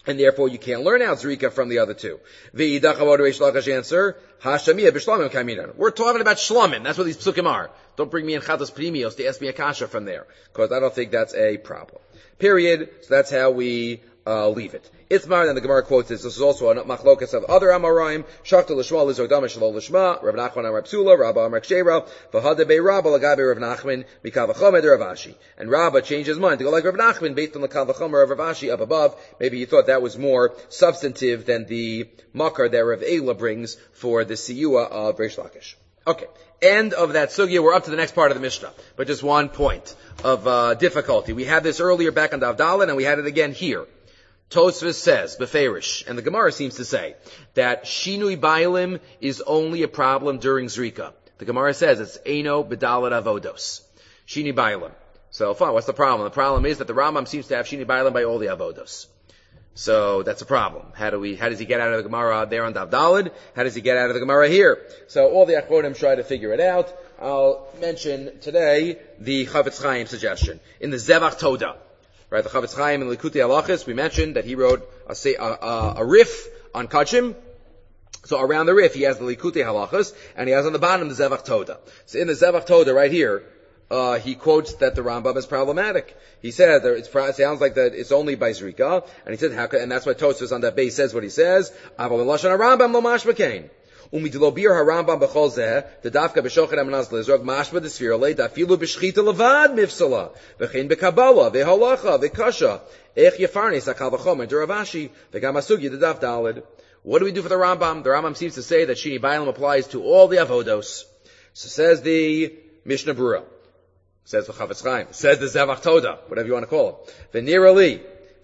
and therefore you can't learn out Zrika from the other two. V'idach avodah Reish Lakish answer, Hashamiyah b'shlamim kaminan. We're talking about shlamim. That's what these psukim are. Don't bring me in chatos primios to ask me a kasha from there, because I don't think that's a problem. Period. So that's how we leave it. Itmar, then the Gemara quotes this. This is also a machlokas of other Amoraim. Shakta l'shma l'zog dama shelo l'shma. Rav Nachman Amar Psula. Rabba Amar Kshera. V'hada bei Rabba l'gabe Rav Nachman. Mikav v'chomer de Rav Ashi. And Rabba changed his mind to go like Rav Nachman based on the kav v'chomer of Rav Ashi up above. Maybe he thought that was more substantive than the makar that Rav Eila brings for the siyua of Reish Lakish. Okay. End of that sugya. We're up to the next part of the Mishnah. But just one point of difficulty. We had this earlier back on Dav Daled, and we had it again here. Tosfos says, Beferish, and the Gemara seems to say, that Shinui Bailim is only a problem during Zrika. The Gemara says it's Eino B'Dalet Avodos. Shinui Bailim. So fine, what's the problem? The problem is that the Rambam seems to have Shinui Bailim by all the Avodos. So that's a problem. How does he get out of the Gemara there on Dav Daled? How does he get out of the Gemara here? So all the Achronim try to figure it out. I'll mention today the Chavetz Chaim suggestion. In the Zevach Toda. Right, the Chavetz Chaim in Likutei Halachos, we mentioned that he wrote a riff on Kachim. So around the riff, he has the Likutei Halachos, and he has on the bottom the Zevach Toda. So in the Zevach Toda right here, he quotes that the Rambam is problematic. He said that it sounds like that it's only by Zrika, and he said and that's why Tosfos on that base says what he says. Aval Lashon Rambam lo mashmakein. Umidlo bir harambam b'chol zeh the dafka b'shochet amanaz lezrog mashma desfirole dafilu b'shchita levad mifsala v'chein b'kabala v'halacha v'kasha ech yefarnes akal v'chomer deravashi v'gam asugi the daf daled. What do we do for the Rambam? The Rambam seems to say that Shini Bailam applies to all the avodos. So says the Mishnah Berurah, says the Chavetz Chaim, says the Zevach Toda, whatever you want to call it. V'nira li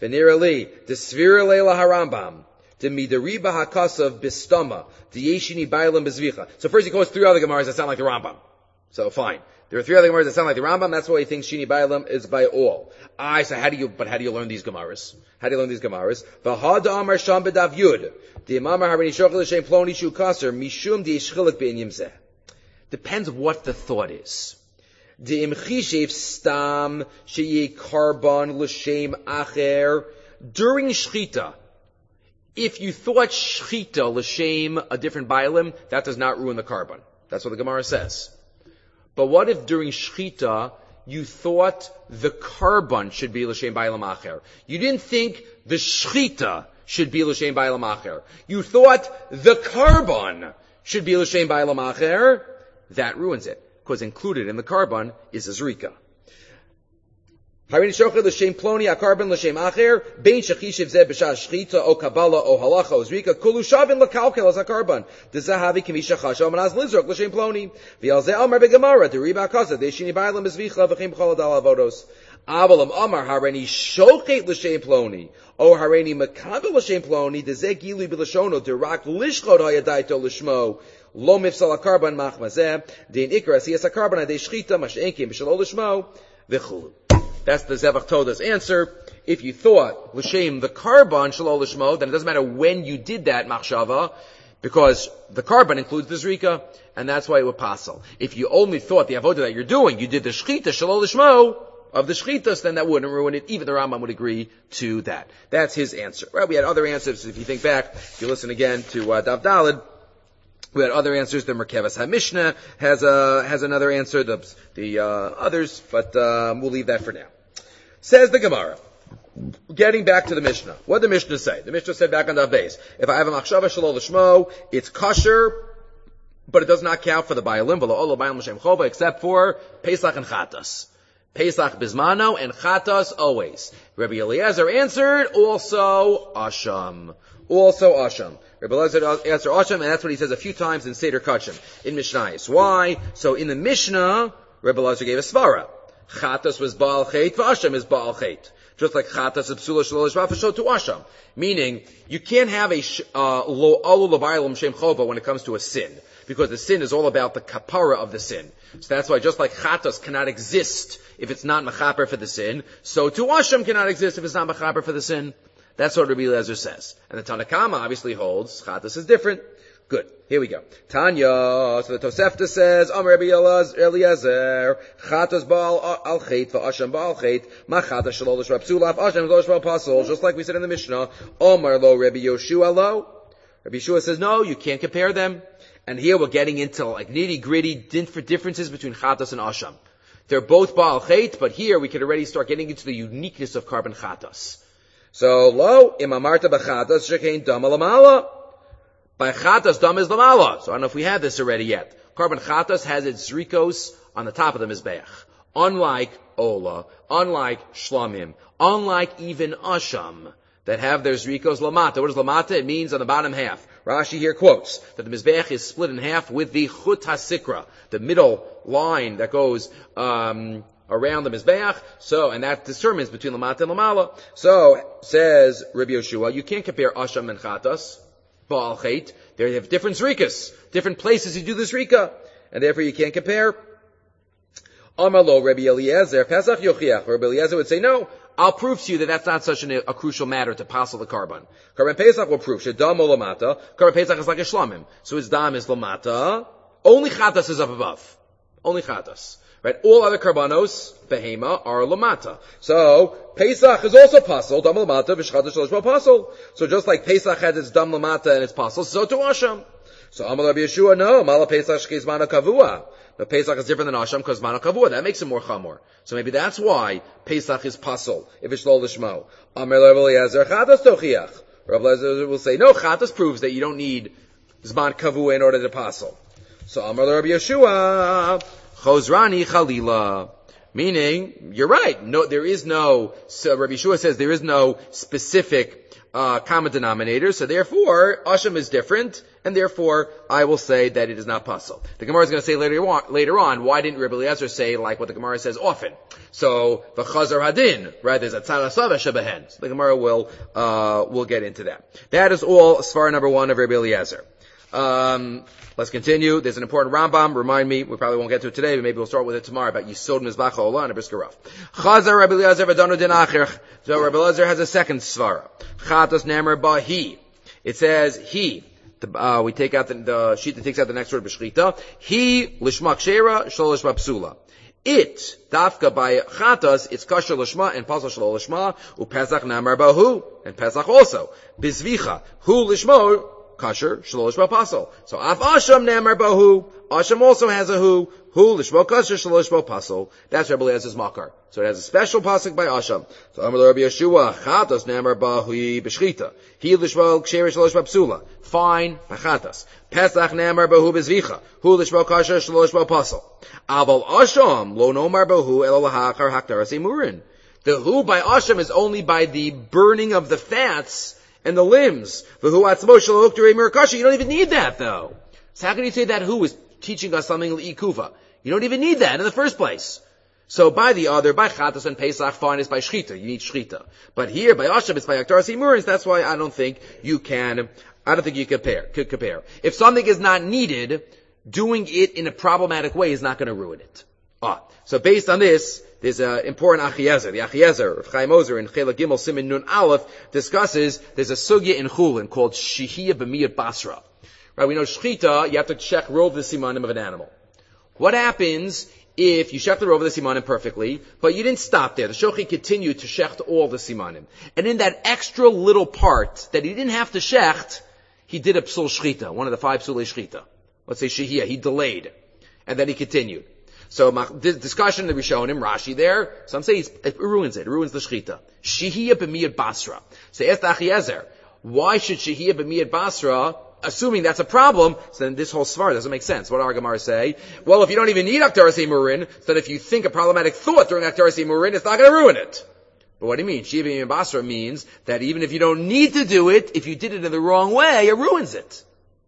desfira leila harambam. The midariba hakasav bistama, the yeshini bailam bezvicha. So first he quotes three other Gemaras that sound like the Rambam. So fine. There are three other Gemaras that sound like the Rambam, that's why he thinks shini bailam is by all. So how do you learn these Gemaras? How do you learn these Gemaras? V'hada amar sham bedav yud. The imamar harini shochel l'shem ploni shu kaser, mishum di yishchilik b'inyim zeh. Depends what the thought is. The imchishev stam sheyeh karban l'shem acher. During shchita, if you thought shchita l'shem a different bailim, that does not ruin the carbon. That's what the Gemara says. But what if during shchita you thought the carbon should be l'shem bailim acher? You didn't think the shchita should be l'shem bailim acher. You thought the carbon should be l'shem bailim acher. That ruins it, because included in the carbon is a zrika. Harini shochel l'shem ploni akarbon l'shem acher bein shechishiv zeh b'shas shchita o kabbalah o halacha o zrika kulu shavin l'kalkel as akarbon dezahavi k'misha chasha manaz lizrok l'shem ploni v'al zeh amar begemara deriba akaza deishini bailam bezvicha v'chem b'chol adal avodos avalam amar harini shochet l'shem ploni o harini makabel l'shem ploni dezeh gilui b'lashono derak lishchot hayadaito l'shmo lo mifsal akarbon machmazeh dein ikra asiyas akarbon adei shchita mash'enkim b'shalo l'shmo v'chulu. That's the Zevach Toda's answer. If you thought l'shem the carbon shalol l'shmo, then it doesn't matter when you did that machshava, because the carbon includes the zrika, and that's why it would passel. If you only thought the avodah that you're doing, you did the shchita shalol l'shmo of the shchitas, then that wouldn't ruin it. Even the Rambam would agree to that. That's his answer. Right? We had other answers. If you think back, if you listen again to Dav Daled, we had other answers. The Merkevas HaMishnah has another answer. The others, but we'll leave that for now. Says the Gemara. Getting back to the Mishnah. What did the Mishnah say? The Mishnah said back on Dav Beis, if I have a machshava shalol l'shmo, it's kosher, but it does not count for the bayalim, v'lo olo bayam l'shem chova, except for Pesach and Chatas. Pesach bismano and Chatas always. Rabbi Eliezer answered, also Asham. Also Asham. Rabbi Eliezer answered Asham, and that's what he says a few times in Seder Kachim, in Mishnayos. Why? So in the Mishnah, Rabbi Eliezer gave a svara. Chatas was Baal Chet, Asham is Baal Chet. Just like Chatas and Psula Shalosh Vafashot to Asham. Meaning, you can't have a lo alu l'baylam shem chova when it comes to a sin. Because the sin is all about the kapara of the sin. So that's why just like Chatas cannot exist if it's not mechaper for the sin, so to Asham cannot exist if it's not mechaper for the sin. That's what Rabbi Eliezer says. And the Tanakama obviously holds Chatas is different. Good. Here we go. Tanya. So the Tosefta says, Amar Rabbi Eliezer, Chatas Baal al Chet, Va'asham Baal Chet, Ma Chatas Shalol L'Shva Psula, Va'asham Shalol L'Shva Pasol. Just like we said in the Mishnah, Omar Lo Rabbi Yoshua Lo. Rabbi Yeshua says, no, you can't compare them. And here we're getting into like nitty-gritty differences between Chatas and Asham. They're both Baal Chet, but here we could already start getting into the uniqueness of carbon Chatas. So, Lo, Imamarta B'Chatas, Shekein Dama Lamala. By Chatas, Dam is Lamala. So I don't know if we have this already yet. Carbon Chatas has its Zrikos on the top of the Mizbeach. Unlike Ola, unlike Shlamim, unlike even Asham, that have their Zrikos Lamata. What is Lamata? It means on the bottom half. Rashi here quotes that the Mizbeach is split in half with the Chut HaSikra, the middle line that goes around the Mizbeach. So, and that determines between Lamata and Lamala. So, says Rabbi Yoshua, you can't compare Asham and Chatas. Baal Chet, they have different zrikas, different places you do the zrika, and therefore you can't compare. Amar lo Rabbi Eliezer, Pesach Yochiach. Rabbi Eliezer would say, no, I'll prove to you that that's not such a crucial matter to passel the carbon. Carbon Pesach will prove, Shedam o Lamata, Carbon Pesach is like a Shlamim, so his dam is Lamata, only Chatas is up above. Only Chatas. Right? All other karbanos, behema, are lamata. So, Pesach is also pasul, dam lamata, v'shchata shalosh pasul. So just like Pesach has its dam lamata and its pasul, so to Asham. So Amar Rabbi Yeshua, no, mala Pesach shkei zmana kavua. But Pesach is different than Asham because zmana kavua. That makes it more chamor. So maybe that's why Pesach is pasul, if it's lo lishmo. Amar Rabbi Eliezer, chatas tochiach. Rabbi Eliezer will say, no, chatas proves that you don't need zman kavua in order to pasul. So Amar Rabbi Yeshua, Chosrani Chalila. Meaning, you're right. No, there is no, so Rabbi Yeshua says there is no specific, common denominator, so therefore, Asham is different, and therefore, I will say that it is not pasul. The Gemara is going to say later on, why didn't Rabbi Eliezer say like what the Gemara says often? So, v'chazar hadin, right, there's a tzarasava shebehen. So the Gemara will get into that. That is all Svar number 1 of Rabbi Eliezer. Let's continue. There's an important Rambam. Remind me, we probably won't get to it today, but maybe we'll start with it tomorrow about Yisod Mizbach Ha'olah and a Brisker Rav. Chazar Rabbi Eliezer v'danu din acher. So Rabbi Eliezer has a second svara. Chatas nemer bahi. It says he. We take out the sheet that takes out the next word b'shchita. He lishma kshera shlo lishma psula. It dafka by chatas it's kasher lishma and pasal shlo lishma upesach nemer bahu and pesach also bizvicha hu lishmo. Kasher, shalosh pasal. So af Asham nemer bahu. Asham also has a hu lishmo kasher shalosh pasal. That's Rabbi Eliezer's makar. So it has a special pasuk by Asham. So Amar Rabbi Yeshua chatas nemer bahu b'shchita. He lishmo ksher shalosh psula. Fine, chatas. Pesach nemer bahu b'zvicha. Hu lishmo kasher shalosh pasal. Aval Asham lo nomar bahu el lahachar hakdaras imurin. The hu by Asham is only by the burning of the fats and the limbs. You don't even need that though. So how can you say that who is teaching us something l'ikuva? You don't even need that in the first place. So by Chatas and Pesach, fine, is by Shchita. You need Shchita. But here, by Asham, it's by Aktaras Imurins. That's why I don't think you could compare. If something is not needed, doing it in a problematic way is not going to ruin it. So based on this, there's an important Achiezer. The Achiezer of Chaim Ozer in Chela Gimel Simin Nun Aleph discusses, there's a sugya in Chulin called Shihiyah B'miyat Basra. Right, we know Shchita, you have to check rove the simanim of an animal. What happens if you shecht the rove of the simanim perfectly, but you didn't stop there? The shochi continued to shecht all the simanim. And in that extra little part that he didn't have to shecht, he did a psul shchita, one of the 5 psulei shchita. Let's say Shihiyah, he delayed. And then he continued. So, this discussion that we shown him, Rashi there, some say it ruins the shchita. Shihiyah b'miyat basra. So ask the Achiezer, why should Shihiyah b'miyat basra, assuming that's a problem, so then this whole svar doesn't make sense. What do our Gemara say? Well, if you don't even need Aktaras Imurin, then if you think a problematic thought during Aktaras Imurin, it's not going to ruin it. But what do you mean? Shihiyah b'miyat basra means that even if you don't need to do it, if you did it in the wrong way, it ruins it.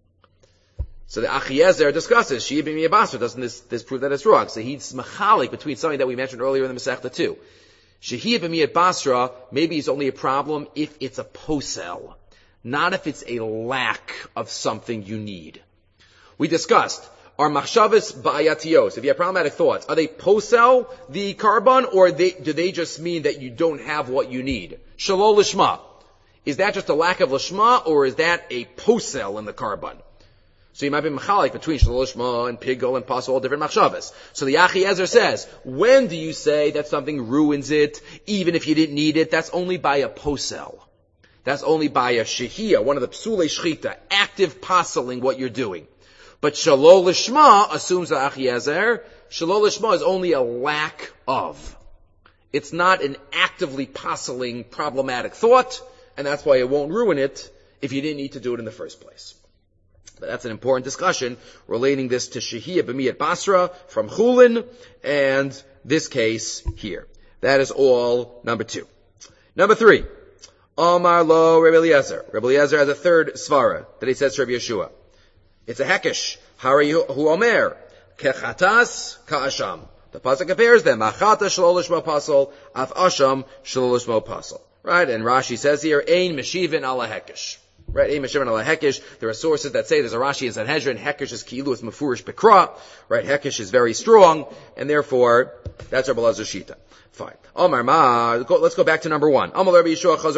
So the Achiezer discusses, Shihiyah b'miyat basra, doesn't this prove that it's wrong? So he's machalik between something that we mentioned earlier in the Masechta too. Shihiyah b'miyat basra, maybe it's only a problem if it's a posel, not if it's a lack of something you need. We discussed, are machshavas ba'ayatiyos, if you have problematic thoughts, are they posel the carbon, or do they just mean that you don't have what you need? Shalol lishma. Is that just a lack of lishma, or is that a posel in the carbon? So you might be machalik between Shalol Lishma and Pigol and Pasol, all different machshavas. So the Achiezer says, when do you say that something ruins it, even if you didn't need it? That's only by a posel. That's only by a shehiyah, one of the psulei shchita, active paseling what you're doing. But Shalol Lishma assumes the Achiezer, Shalol Lishma is only a lack of. It's not an actively paseling problematic thought, and that's why it won't ruin it if you didn't need to do it in the first place. But that's an important discussion relating this to Shehiyah B'miyat Basra from Chulin and this case here. That is all number 2. Number 3. Omar lo Rebbe Eliezer. Rebbe Eliezer has a third svara that he says to Rebbe Yeshua. It's a hekesh. Hari hu omer. Kechatas ka'asham. The pasuk compares them. Achata shelo lishmo pasol. Af asham shelo lishmo pasol. Right? And Rashi says here, Ein meshivin ala hekesh. Right, there are sources that say there's a Rashi in Sanhedrin, Hekesh is Ki'ilu, it's Mefurish Bekra, right, Hekesh is very strong, and therefore, that's Rebbe Elazar Shita. Fine. Omar Ma, let's go back to number 1. Why didn't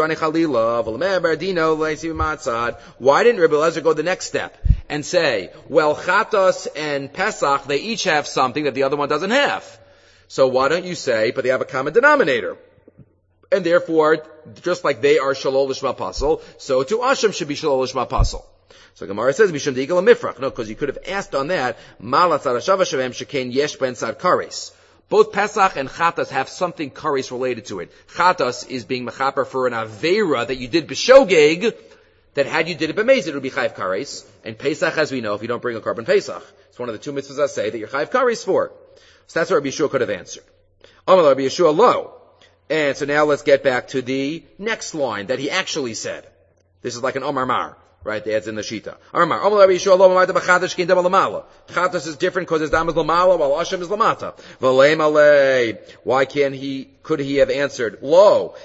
Rebbe Elazar go the next step and say, well, Chatos and Pesach, they each have something that the other one doesn't have. So why don't you say, but they have a common denominator? And therefore, just like they are Shalol Lishma Pasol, so too Asham should be Shalol Lishma Pasol. So Gemara says, Mishum Deigel Mifrach. No, because you could have asked on that, Malat Sarashava Shavem Shekain Yesh Ben Sad Kares. Both Pesach and Chatas have something Kares related to it. Chatas is being mechaper for an Aveira that you did B'Shogeg, that had you did it B'Mezid, it would be Chayv Kares. And Pesach, as we know, if you don't bring a carbon Pesach, it's one of the 2 mitzvahs I say that you're Chayv Kares for. So that's what Rabbi Yeshua could have answered. Amal Rabbi Yeshua lo. And so now let's get back to the next line that he actually said. This is like an Omar Mar, right? That adds in the Shita. Omar Mar. Chatas is different because his dam is lamala while Hashem is lamata. Why could he have answered, lo,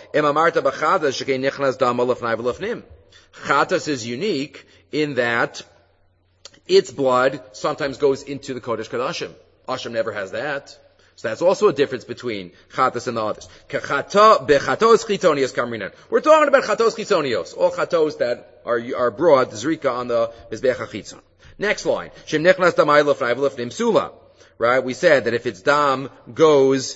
Chatas is unique in that its blood sometimes goes into the Kodesh Kodashim. Hashem never has that. So that's also a difference between chatos and the others. We're talking about chatos chitonios, all chatos that are broad, zrika on the mizbeach hachitzon. Next line. Right? We said that if its dam goes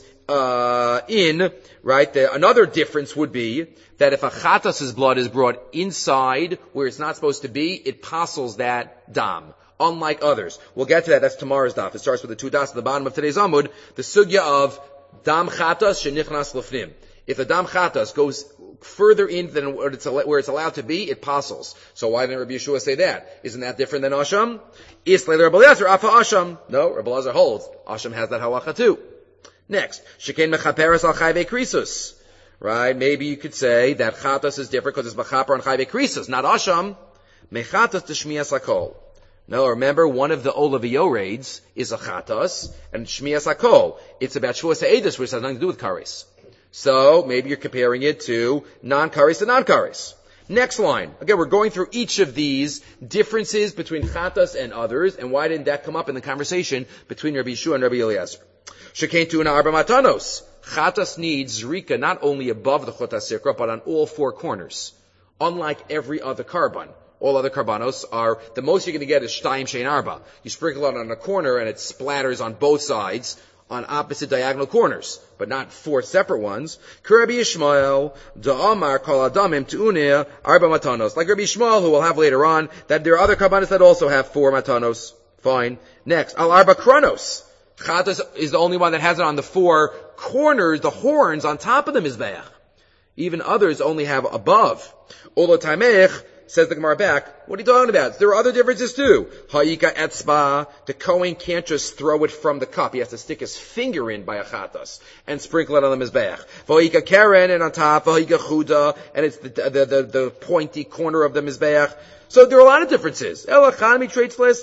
in, right, another difference would be that if a chatas's blood is brought inside where it's not supposed to be, it passes that dam. Unlike others. We'll get to that. That's tomorrow's daf. It starts with the 2 dots at the bottom of today's Amud. The sugya of dam chatas shenichnas lefnim. If the dam chatas goes further in than where it's allowed to be, it passes. So why didn't Rabbi Yeshua say that? Isn't that different than Asham? Islay Rabbi Eliezer afa Asham. No, Rabbi Eliezer holds. Asham has that halacha too. Next. Shekain mechaperes al chayve krisus. Right? Maybe you could say that chatas is different because it's mechaper on chayve krisus, not Asham. Mechatas t'shmiyas hakol. No, remember, one of the Olavio raids is a chatas, and Shmiyas HaKol. It's about Shvuas HaEdus, which has nothing to do with kares. So, maybe you're comparing it to non-kares to non-kares. Next line. Again, we're going through each of these differences between chatas and others, and why didn't that come up in the conversation between Rabbi Yeshua and Rabbi Eliezer? Shekain tuna arba matanos. Chatas needs zrika not only above the chotas sikra, but on all 4 corners. Unlike every other carbon. All other karbanos are, the most you're going to get is shtayim shein arba. You sprinkle it on a corner and it splatters on both sides, on opposite diagonal corners, but not 4 separate ones. Rabbi Yishmael, da'amar kol adamim tu'uneh arba matanos. Like Rabbi Yishmael, who we'll have later on, that there are other karbanos that also have 4 matanos. Fine. Next, al arba kronos. Chatas is the only one that has it on the 4 corners, the horns on top of the mizbeach. Even others only have above. Olo taimech, says the Gemara back, what are you talking about? There are other differences too. Ha'ika etzba, the Kohen can't just throw it from the cup. He has to stick his finger in by a chatas and sprinkle it on the mizbeach. Ha'ika keren, and on top, ha'ika chuda, and it's the pointy corner of the mizbeach. So there are a lot of differences. What are you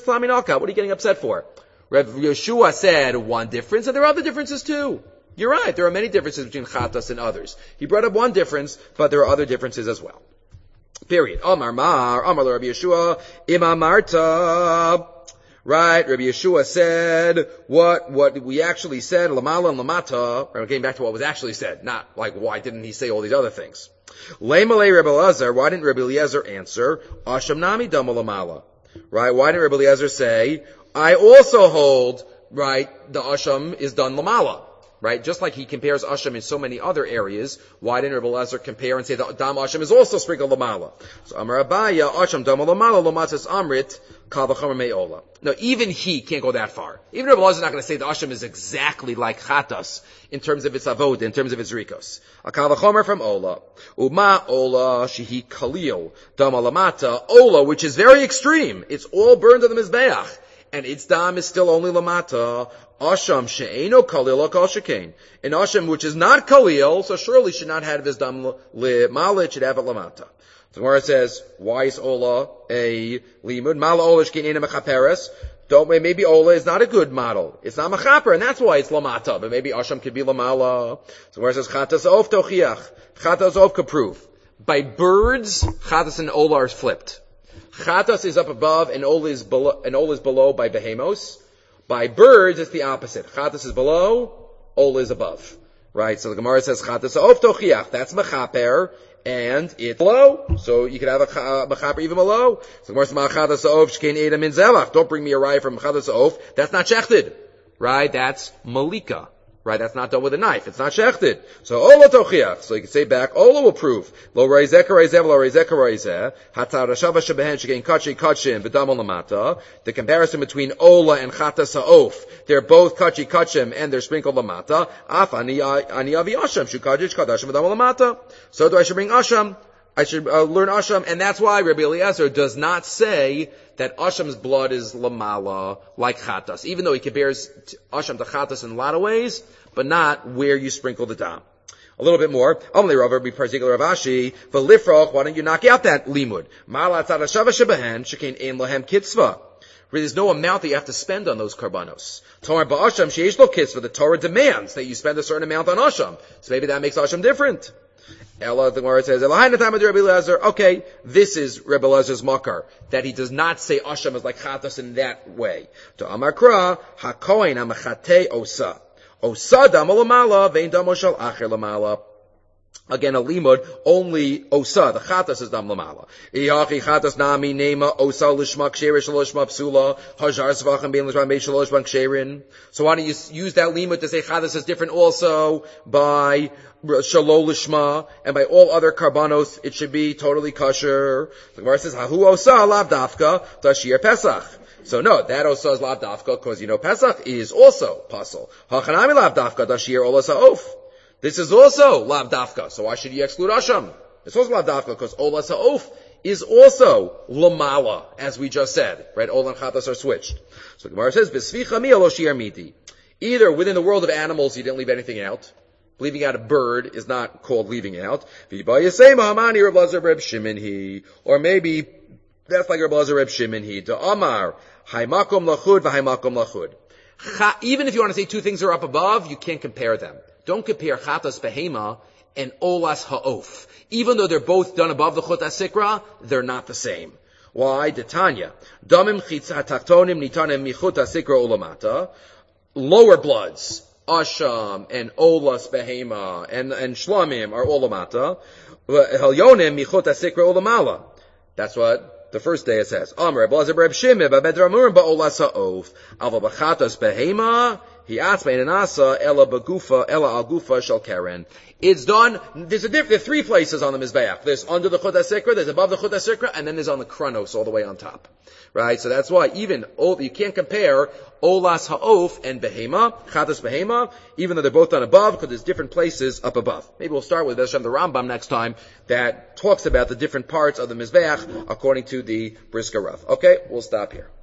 getting upset for? Rav Yeshua said one difference, and there are other differences too. You're right, there are many differences between chatas and others. He brought up one difference, but there are other differences as well. Period. Amar Mar, Amar Rabbi Yeshua, Ima Marta. Right, Rabbi Yeshua said what we actually said, Lamala and Lamata. We're getting back to what was actually said, not like why didn't he say all these other things. Leimalei Rabbi Eliezer, why didn't Rabbi Eliezer answer? Asham nami dama lamala. Right? Why didn't Rebbe Eliezer say, I also hold, right, the asham is done lamala? Right? Just like he compares asham in so many other areas, why didn't Rebbe Eliezer compare and say the dam asham is also sprinkled lamala? So Amar Abaya, asham dam lamala, lomatzes amrit, kal v'chomer me'ola. Now, even he can't go that far. Even Rebbe Eliezer is not going to say the asham is exactly like chatas in terms of its avod, in terms of its rikos. A kal v'chomer from ola. Uma ola shehi kalil, dam lamata, ola, which is very extreme. It's all burned to the mizbeach. And its dam is still only lamata. Asham she'eno kalil kol shekain. An asham which is not kalil, so surely should not have his dam limala, it should have it lamata. The Gemara says, why is ola a limud? Mala ola shkein ena mechaperes. Maybe ola is not a good model. It's not mechaper, and that's why it's lamata. But maybe asham could be lamala. So the Gemara says, chatas of tochiach. Chatas of could prove. By birds, chatas and ola are flipped. Chatas is up above and ola is below by behemos. By birds, it's the opposite. Chatas is below, ola is above. Right? So the Gemara says, chatas of tochiach. That's mechaper, and it's below. So you could have a mechaper even below. So the Gemara says, chatas of shkein eda min zelach. Don't bring me a raya from chatas of. That's not shechted. Right? That's malika. Right? That's not done with a knife. It's not shechted. So ola tochiach. So you can say back, ola will prove. Lo reizeh kareizeh, lo reizeh kareizeh. Hatar rashava shebehen shkein kachi kachim v'dam lamata. The comparison between ola and chatas ha'of. They're both kachi kachim and they're sprinkled lamata. Af ani avi asham shukadich kadashim v'dam lamata. So do I should bring asham? I should learn asham, and that's why Rabbi Eliezer does not say that asham's blood is lamala like chatas, even though he compares asham to chatas in a lot of ways, but not where you sprinkle the dam. A little bit more. Only Rav be particular Ravashi, v'lifroch, why don't you knock out that limud? Ma'ala tzad hashava shebehen shekein ein lahem kitzva. There's no amount that you have to spend on those karbanos. Tomar ba'asham sheish lo kitzva. The Torah demands that you spend a certain amount on asham, so maybe that makes asham different. Ella, the Gemara says, okay, this is Rebbe Elazar's makar, that he does not say asham is like chatas in that way. To Amakra, hakoin amachate osa. Osa dam lamala, vein dam shal acher lamala. Again, a limud, only osa, the chatas is dam lamala. Ihachi chatas nami nema osa lishma ksherin shalishma psula, hajar svachim bein lishma bein shalishma ksherin. So why don't you use that limud to say chatas is different also by Shalol Lishma, and by all other karbanos, it should be totally kosher. The Gemara says, Hahu osa lav dafka tashir Pesach. So no, that osa is lav dafka, because you know Pesach is also pasul. Hachanami lav dafka tashir olas ha'of. This is also lav dafka, so why should you exclude asham? It's also lav dafka, because olas ha'of is also lamala, as we just said. Right? Ol and chatas are switched. So the Gemara says, B'svicha mi alo shi'ar miti. Either within the world of animals, you didn't leave anything out. Leaving out a bird is not called leaving out. Or maybe that's like Reb Elazar Reb Shimon he. To Amar, Haimakom lachud v'haimakom lachud. Even if you want to say two things are up above, you can't compare them. Don't compare chatas behema and olas ha'of. Even though they're both done above the chut hasikra, they're not the same. Why? Detanya. Damim chitza taktonim nitanim michut hasikra olamata. Lower bloods, asham and olas behema and shlamim are olamata. Helyonim michut hasikra olamala. That's what the first day it says. Amr Elazar Reb Shimon ba'bedramurim ba'olas ha'of. Ava b'chatas behema hi'atz beinanasa ela bagufa ela al gufa shel keren. It's done. There are three places on the mizbeach. There's under the chut hasikra, there's above the chut hasikra, and then there's on the kranos all the way on top. Right? So that's why even you can't compare olas ha'of and behema, chatas behema, even though they're both done above, because there's different places up above. Maybe we'll start with Hashem the Rambam next time that talks about the different parts of the mizbeach according to the Brisker Rav. Okay, we'll stop here.